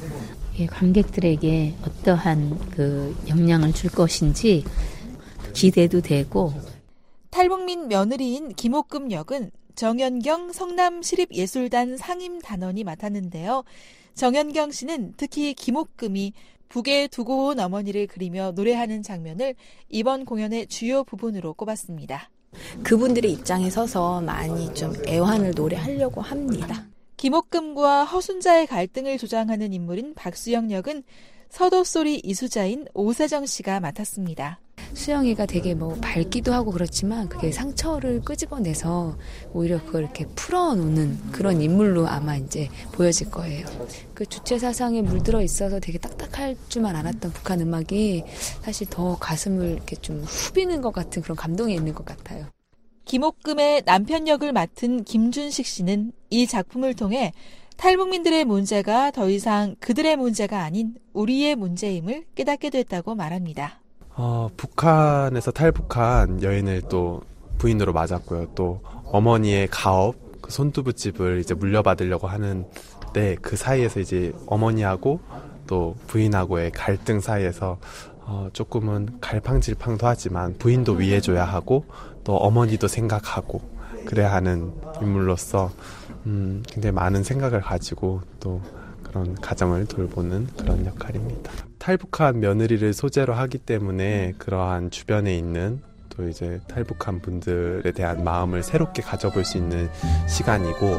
관객들에게 어떠한 그 영향을 줄 것인지 기대도 되고. 탈북민 며느리인 김옥금 역은 정연경 성남시립예술단 상임단원이 맡았는데요. 정연경 씨는 특히 김옥금이 북에 두고 온 어머니를 그리며 노래하는 장면을 이번 공연의 주요 부분으로 꼽았습니다. 그분들의 입장에 서서 많이 좀 애환을 노래하려고 합니다. 김옥금과 허순자의 갈등을 조장하는 인물인 박수영 역은 서도소리 이수자인 오세정 씨가 맡았습니다. 수영이가 되게 뭐 밝기도 하고 그렇지만 그게 상처를 끄집어내서 오히려 그걸 이렇게 풀어놓는 그런 인물로 아마 이제 보여질 거예요. 그 주체 사상에 물들어 있어서 되게 딱딱할 줄만 알았던 북한 음악이 사실 더 가슴을 이렇게 좀 후비는 것 같은 그런 감동이 있는 것 같아요. 김옥금의 남편 역을 맡은 김준식 씨는 이 작품을 통해 탈북민들의 문제가 더 이상 그들의 문제가 아닌 우리의 문제임을 깨닫게 됐다고 말합니다. 어, 북한에서 탈북한 여인을 또 부인으로 맞았고요. 또 어머니의 가업, 그 손두부집을 이제 물려받으려고 하는데 그 사이에서 이제 어머니하고 또 부인하고의 갈등 사이에서 어, 조금은 갈팡질팡도 하지만 부인도 위해줘야 하고 또 어머니도 생각하고 그래야 하는 인물로서 음, 굉장히 많은 생각을 가지고 또 그런 가정을 돌보는 그런 역할입니다. 탈북한 며느리를 소재로 하기 때문에 그러한 주변에 있는 또 이제 탈북한 분들에 대한 마음을 새롭게 가져볼 수 있는 시간이고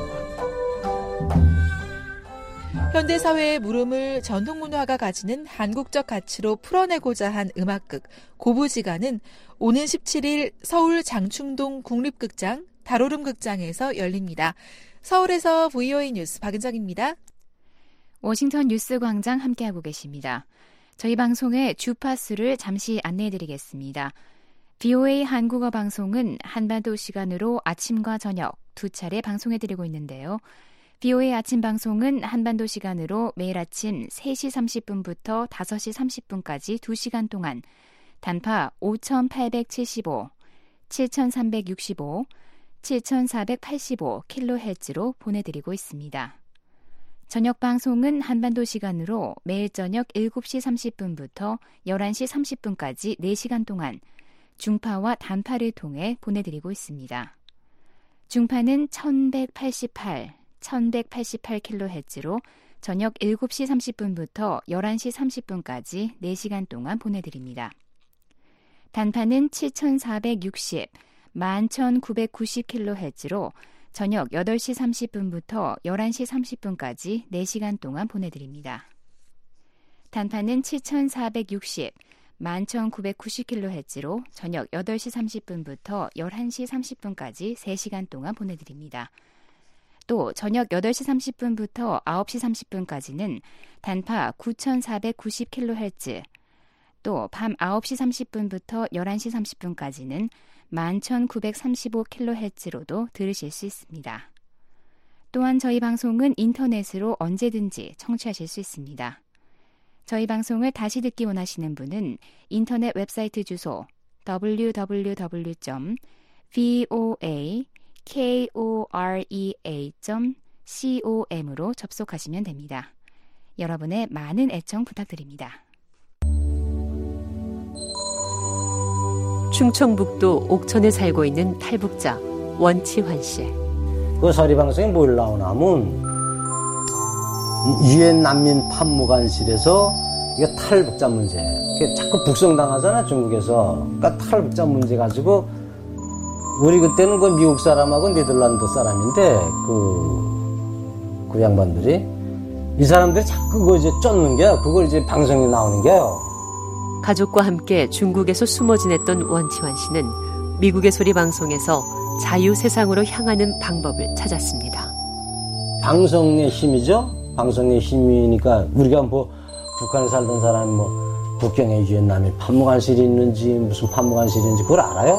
현대사회의 물음을 전통문화가 가지는 한국적 가치로 풀어내고자 한 음악극 고부지가는 오는 십칠 일 서울 장충동 국립극장 다로름극장에서 열립니다. 서울에서 브이오에이 뉴스 박은정입니다. 워싱턴 뉴스광장 함께하고 계십니다. 저희 방송의 주파수를 잠시 안내해드리겠습니다. 브이오에이 한국어 방송은 한반도 시간으로 아침과 저녁 두 차례 방송해드리고 있는데요. 브이오에이 아침 방송은 한반도 시간으로 매일 아침 세 시 삼십 분부터 다섯 시 삼십 분까지 두 시간 동안 단파 오천팔백칠십오, 칠천삼백육십오, 칠천사백팔십오 킬로헤르츠로 보내드리고 있습니다. 저녁 방송은 한반도 시간으로 매일 저녁 일곱 시 삼십 분부터 열한 시 삼십 분까지 네 시간 동안 중파와 단파를 통해 보내드리고 있습니다. 중파는 천백팔십팔, 천백팔십팔 킬로헤르츠로 저녁 일곱 시 삼십 분부터 열한 시 삼십 분까지 네 시간 동안 보내드립니다. 단파는 칠천사백육십, 만 천구백구십 킬로헤르츠로 저녁 여덟 시 삼십 분부터 열한 시 삼십 분까지 네 시간 동안 보내드립니다. 단파는 칠천사백육십, 만 천구백구십 킬로헤르츠로 저녁 여덟 시 삼십 분부터 열한 시 삼십 분까지 세 시간 동안 보내드립니다. 또 저녁 여덟 시 삼십 분부터 아홉 시 삼십 분까지는 단파 구천사백구십 킬로헤르츠, 또 밤 아홉 시 삼십 분부터 열한 시 삼십 분까지는 만 천구백삼십오 킬로헤르츠로도 들으실 수 있습니다. 또한 저희 방송은 인터넷으로 언제든지 청취하실 수 있습니다. 저희 방송을 다시 듣기 원하시는 분은 인터넷 웹사이트 주소 더블유 더블유 더블유 점 브이오에이 코리아 점 com으로 접속하시면 됩니다. 여러분의 많은 애청 부탁드립니다. 충청북도 옥천에 살고 있는 탈북자 원치환 씨. 그 서리방송에 뭘 나오냐면 유엔 난민 판무관실에서 이거 탈북자 문제. 자꾸 북송당하잖아 중국에서. 그러니까 탈북자 문제 가지고 우리 그때는 그 미국 사람하고 네덜란드 사람인데 그, 그 양반들이 이 사람들이 자꾸 그거 이제 쫓는 게 그걸 이제 방송에 나오는 게요. 가족과 함께 중국에서 숨어 지냈던 원치환 씨는 미국의 소리 방송에서 자유 세상으로 향하는 방법을 찾았습니다. 방송의 힘이죠. 방송의 힘이니까 우리가 뭐 북한에 살던 사람이 뭐 북경에 유엔 난민 판무관실이 있는지 무슨 판무관실이 있는지 그걸 알아요?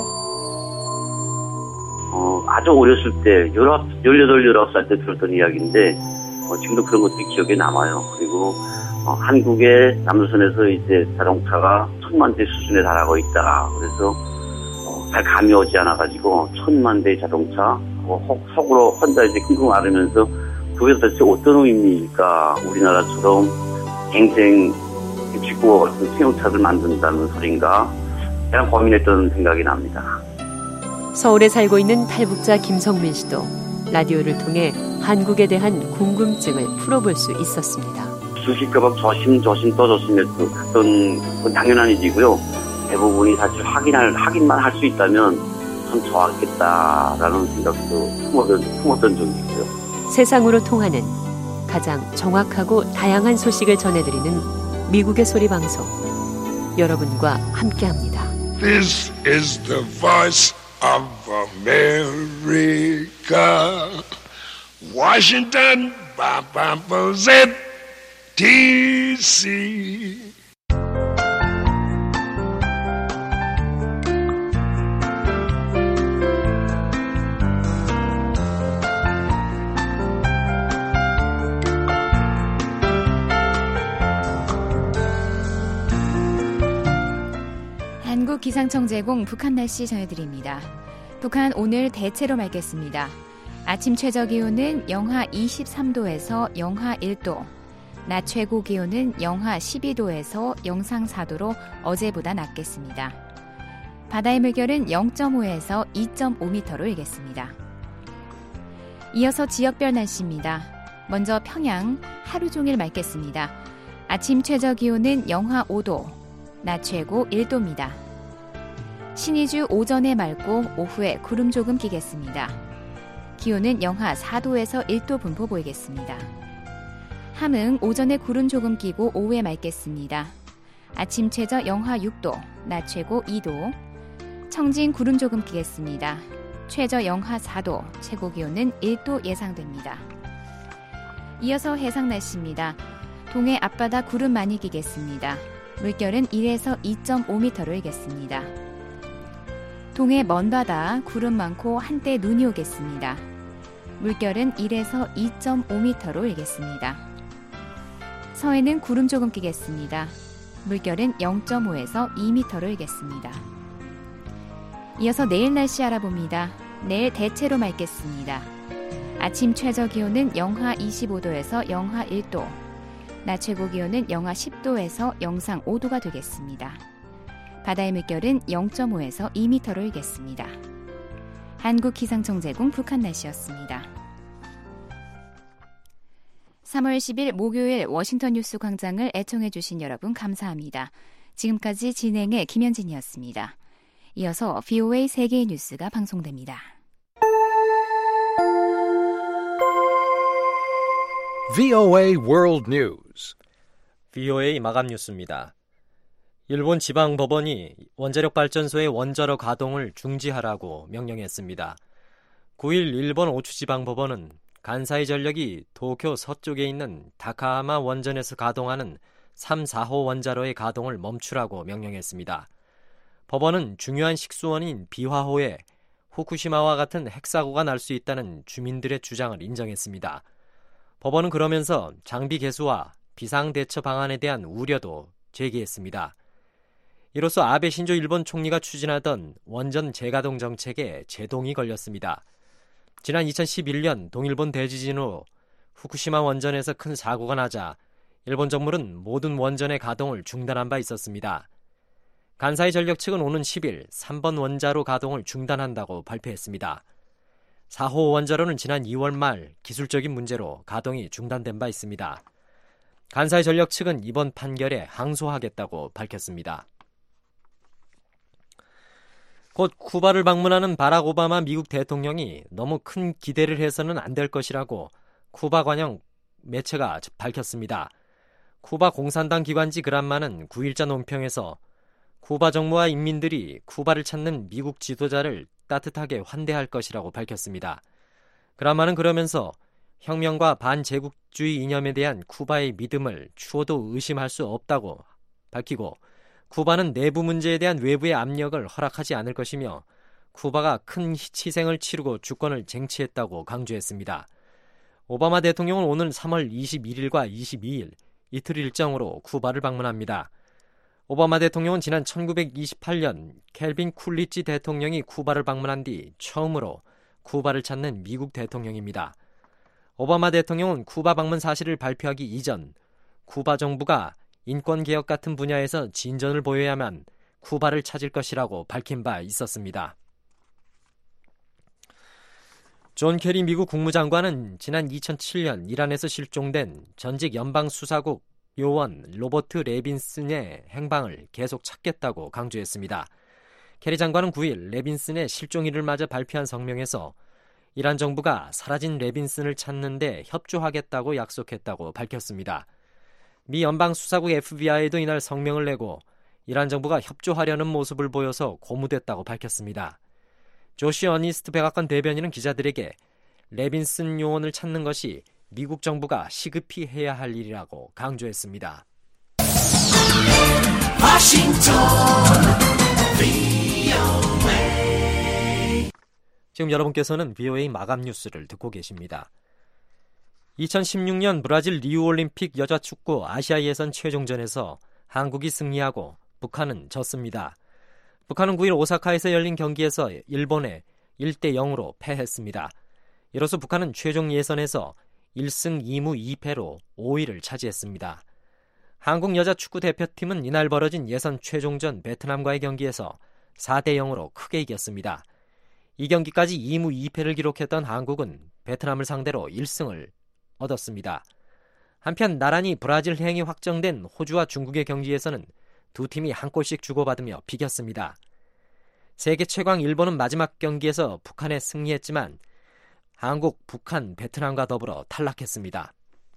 어, 아주 어렸을 때 열여덟, 열아홉 살 때 들었던 이야기인데 어, 지금도 그런 것들이 기억에 남아요. 그리고 어, 한국의 남조선에서 이제 자동차가 천만 대 수준에 달하고 있다. 그래서 어, 잘 감이 오지 않아가지고 천만 대의 자동차 어, 속으로 혼자 이제 끙끙 앓으면서 그게 도대체 어떤 의미일까? 우리나라처럼 갱생 지구와 같은 승용차를 만든다는 소린가? 그냥 고민했던 생각이 납니다. 서울에 살고 있는 탈북자 김성민 씨도 라디오를 통해 한국에 대한 궁금증을 풀어볼 수 있었습니다. 수십개박 조심조심 떠줬으면 그건, 그건 당연한 일이고요. 대부분이 사실 확인할, 확인만 할 수 있다면 참 좋았겠다라는 생각도 품었던, 품었던 적이 있고요. 세상으로 통하는 가장 정확하고 다양한 소식을 전해드리는 미국의 소리 방송. 여러분과 함께합니다. This is the voice of America. Washington, D C 한국기상청 제공 북한 날씨 전해드립니다. 북한 오늘 대체로 맑겠습니다. 아침 최저기온은 영하 이십삼 도에서 영하 일 도, 낮 최고기온은 영하 십이 도에서 영상 사 도로 어제보다 낮겠습니다. 바다의 물결은 영 점 오에서 이 점 오 미터로 일겠습니다. 이어서 지역별 날씨입니다. 먼저 평양, 하루 종일 맑겠습니다. 아침 최저기온은 영하 오 도, 낮 최고 일 도입니다. 신의주 오전에 맑고 오후에 구름 조금 끼겠습니다. 기온은 영하 사 도에서 일 도 분포 보이겠습니다. 함흥 오전에 구름 조금 끼고 오후에 맑겠습니다. 아침 최저 영하 육 도, 낮 최고 이 도. 청진 구름 조금 끼겠습니다. 최저 영하 사 도, 최고 기온은 일 도 예상됩니다. 이어서 해상 날씨입니다. 동해 앞바다 구름 많이 끼겠습니다. 물결은 일에서 이 점 오 미터로 일겠습니다. 동해 먼바다 구름 많고 한때 눈이 오겠습니다. 물결은 일에서 이 점 오 미터로 일겠습니다. 서해는 구름 조금 끼겠습니다. 물결은 영 점 오에서 이 미터로 일겠습니다. 이어서 내일 날씨 알아봅니다. 내일 대체로 맑겠습니다. 아침 최저 기온은 영하 이십오 도에서 영하 일 도, 낮 최고 기온은 영하 십 도에서 영상 오 도가 되겠습니다. 바다의 물결은 영 점 오에서 이 미터로 일겠습니다. 한국기상청 제공 북한 날씨였습니다. 삼월 십일 목요일 워싱턴 뉴스 광장을 애청해 주신 여러분 감사합니다. 지금까지 진행의 김현진이었습니다. 이어서 브이오에이 세계의 뉴스가 방송됩니다. 브이오에이 World News. 브이오에이 마감 뉴스입니다. 일본 지방법원이 원자력 발전소의 원자로 가동을 중지하라고 명령했습니다. 구 일 일본 오추지방법원은 간사이 전력이 도쿄 서쪽에 있는 다카하마 원전에서 가동하는 삼, 사 호 원자로의 가동을 멈추라고 명령했습니다. 법원은 중요한 식수원인 비화호에 후쿠시마와 같은 핵사고가 날 수 있다는 주민들의 주장을 인정했습니다. 법원은 그러면서 장비 개수와 비상대처 방안에 대한 우려도 제기했습니다. 이로써 아베 신조 일본 총리가 추진하던 원전 재가동 정책에 제동이 걸렸습니다. 지난 이천십일 년 동일본 대지진 후 후쿠시마 원전에서 큰 사고가 나자 일본 정부는 모든 원전의 가동을 중단한 바 있었습니다. 간사이 전력 측은 오는 십 일 삼 번 원자로 가동을 중단한다고 발표했습니다. 사 호 원자로는 지난 이월 말 기술적인 문제로 가동이 중단된 바 있습니다. 간사이 전력 측은 이번 판결에 항소하겠다고 밝혔습니다. 곧 쿠바를 방문하는 바락 오바마 미국 대통령이 너무 큰 기대를 해서는 안 될 것이라고 쿠바 관영 매체가 밝혔습니다. 쿠바 공산당 기관지 그란마는 구 일자 논평에서 쿠바 정부와 인민들이 쿠바를 찾는 미국 지도자를 따뜻하게 환대할 것이라고 밝혔습니다. 그란마는 그러면서 혁명과 반제국주의 이념에 대한 쿠바의 믿음을 추호도 의심할 수 없다고 밝히고 쿠바는 내부 문제에 대한 외부의 압력을 허락하지 않을 것이며 쿠바가 큰 희생을 치르고 주권을 쟁취했다고 강조했습니다. 오바마 대통령은 오늘 삼월 이십일일과 이십이일 이틀 일정으로 쿠바를 방문합니다. 오바마 대통령은 지난 천구백이십팔 년 켈빈 쿨리치 대통령이 쿠바를 방문한 뒤 처음으로 쿠바를 찾는 미국 대통령입니다. 오바마 대통령은 쿠바 방문 사실을 발표하기 이전 쿠바 정부가 인권개혁 같은 분야에서 진전을 보여야만 쿠바를 찾을 것이라고 밝힌 바 있었습니다. 존 케리 미국 국무장관은 지난 이천칠 년 이란에서 실종된 전직 연방수사국 요원 로버트 레빈슨의 행방을 계속 찾겠다고 강조했습니다. 케리 장관은 구 일 레빈슨의 실종일을 맞아 발표한 성명에서 이란 정부가 사라진 레빈슨을 찾는 데 협조하겠다고 약속했다고 밝혔습니다. 미 연방수사국 에프비아이도 이날 성명을 내고 이란 정부가 협조하려는 모습을 보여서 고무됐다고 밝혔습니다. 조시 어니스트 백악관 대변인은 기자들에게 레빈슨 요원을 찾는 것이 미국 정부가 시급히 해야 할 일이라고 강조했습니다. 워싱턴 지금 여러분께서는 브이오에이 마감 뉴스를 듣고 계십니다. 이천십육 년 브라질 리우올림픽 여자축구 아시아 예선 최종전에서 한국이 승리하고 북한은 졌습니다. 북한은 구 일 오사카에서 열린 경기에서 일본에 일 대 영으로 패했습니다. 이로써 북한은 최종 예선에서 일 승 이 무 이 패로 오 위를 차지했습니다. 한국 여자축구 대표팀은 이날 벌어진 예선 최종전 베트남과의 경기에서 사 대 영으로 크게 이겼습니다. 이 경기까지 이 무 이 패를 기록했던 한국은 베트남을 상대로 일 승을 얻었습니다. 한편 나란히 브라질행이 확정된 호주와 중국의 경기에서는 두 팀이 한 골씩 주고받으며 비겼습니다. 세계 최강 일본은 마지막 경기에서 북한에 승리했지만 한국, 북한, 베트남과 더불어 탈락했습니다.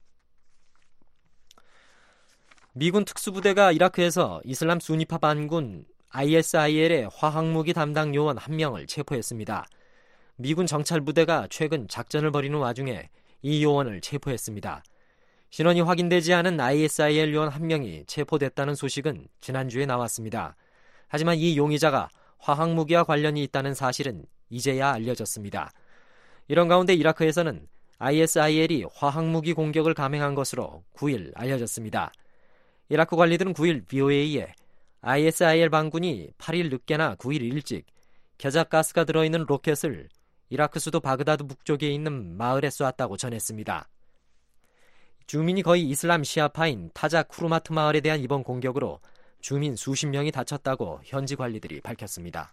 미군 특수부대가 이라크에서 이슬람 수니파 반군 아이에스아이엘의 화학무기 담당 요원 한 명을 체포했습니다. 미군 정찰부대가 최근 작전을 벌이는 와중에 이 요원을 체포했습니다. 신원이 확인되지 않은 아이에스아이엘 요원 한 명이 체포됐다는 소식은 지난주에 나왔습니다. 하지만 이 용의자가 화학무기와 관련이 있다는 사실은 이제야 알려졌습니다. 이런 가운데 이라크에서는 아이에스아이엘이 화학무기 공격을 감행한 것으로 구 일 알려졌습니다. 이라크 관리들은 구 일 브이오에이에 아이에스아이엘 반군이 팔 일 늦게나 구 일 일찍 겨자가스가 들어있는 로켓을 이라크 수도 바그다드 북쪽에 있는 마을에 쏘았다고 전했습니다. 주민이 거의 이슬람 시아파인 타자 쿠르마트 마을에 대한 이번 공격으로 주민 수십 명이 다쳤다고 현지 관리들이 밝혔습니다.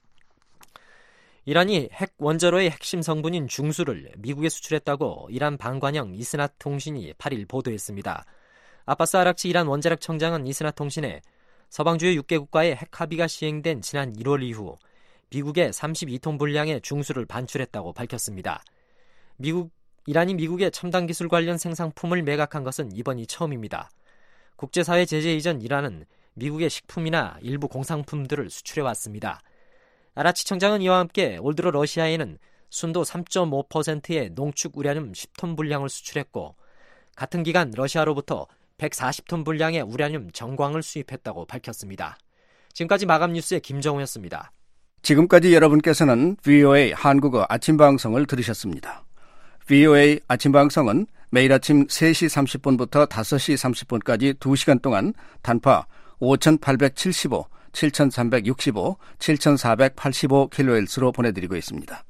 이란이 핵 원자로의 핵심 성분인 중수를 미국에 수출했다고 이란 방관영 이스낫 통신이 팔 일 보도했습니다. 아바스 아락치 이란 원자력 청장은 이스낫 통신에 서방주의 육 개국과의 핵 합의가 시행된 지난 일월 이후 미국에 삼십이 톤 분량의 중수를 반출했다고 밝혔습니다. 미국, 이란이 미국의 첨단 기술 관련 생산품을 매각한 것은 이번이 처음입니다. 국제사회 제재 이전 이란은 미국의 식품이나 일부 공산품들을 수출해왔습니다. 아라치 청장은 이와 함께 올 들어 러시아에는 순도 삼 점 오 퍼센트의 농축 우라늄 십 톤 분량을 수출했고 같은 기간 러시아로부터 백사십 톤 분량의 우라늄 정광을 수입했다고 밝혔습니다. 지금까지 마감 뉴스의 김정우였습니다. 지금까지 여러분께서는 브이오에이 한국어 아침 방송을 들으셨습니다. 브이오에이 아침 방송은 매일 아침 세 시 삼십 분부터 다섯 시 삼십 분까지 두 시간 동안 단파 오천팔백칠십오, 칠천삼백육십오, 칠천사백팔십오 킬로헤르츠로 보내드리고 있습니다.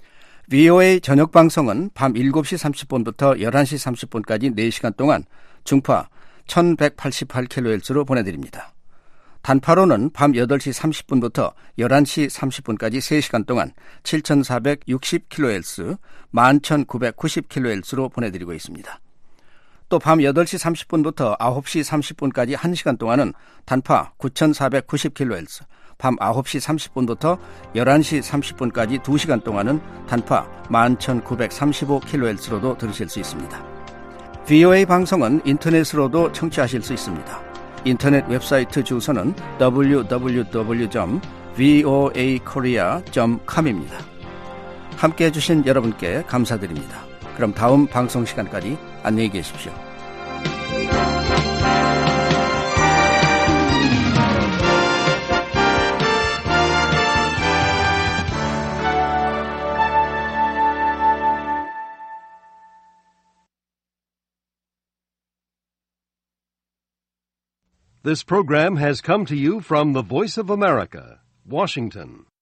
브이오에이 저녁 방송은 밤 일곱 시 삼십 분부터 열한 시 삼십 분까지 네 시간 동안 중파 천백팔십팔 킬로헤르츠로 보내드립니다. 단파로는 밤 여덟 시 삼십 분부터 열한 시 삼십 분까지 세 시간 동안 칠천사백육십 킬로헤르츠, 만 천구백구십 킬로헤르츠로 보내드리고 있습니다. 또 밤 여덟 시 삼십 분부터 아홉 시 삼십 분까지 한 시간 동안은 단파 구천사백구십 킬로헤르츠, 밤 아홉 시 삼십 분부터 열한 시 삼십 분까지 두 시간 동안은 단파 만 천구백삼십오 킬로헤르츠로도 들으실 수 있습니다. 브이오에이 방송은 인터넷으로도 청취하실 수 있습니다. 인터넷 웹사이트 주소는 더블유 더블유 더블유 점 브이오에이 코리아 점 컴입니다. 함께해 주신 여러분께 감사드립니다. 그럼 다음 방송 시간까지 안녕히 계십시오. This program has come to you from the Voice of America, Washington.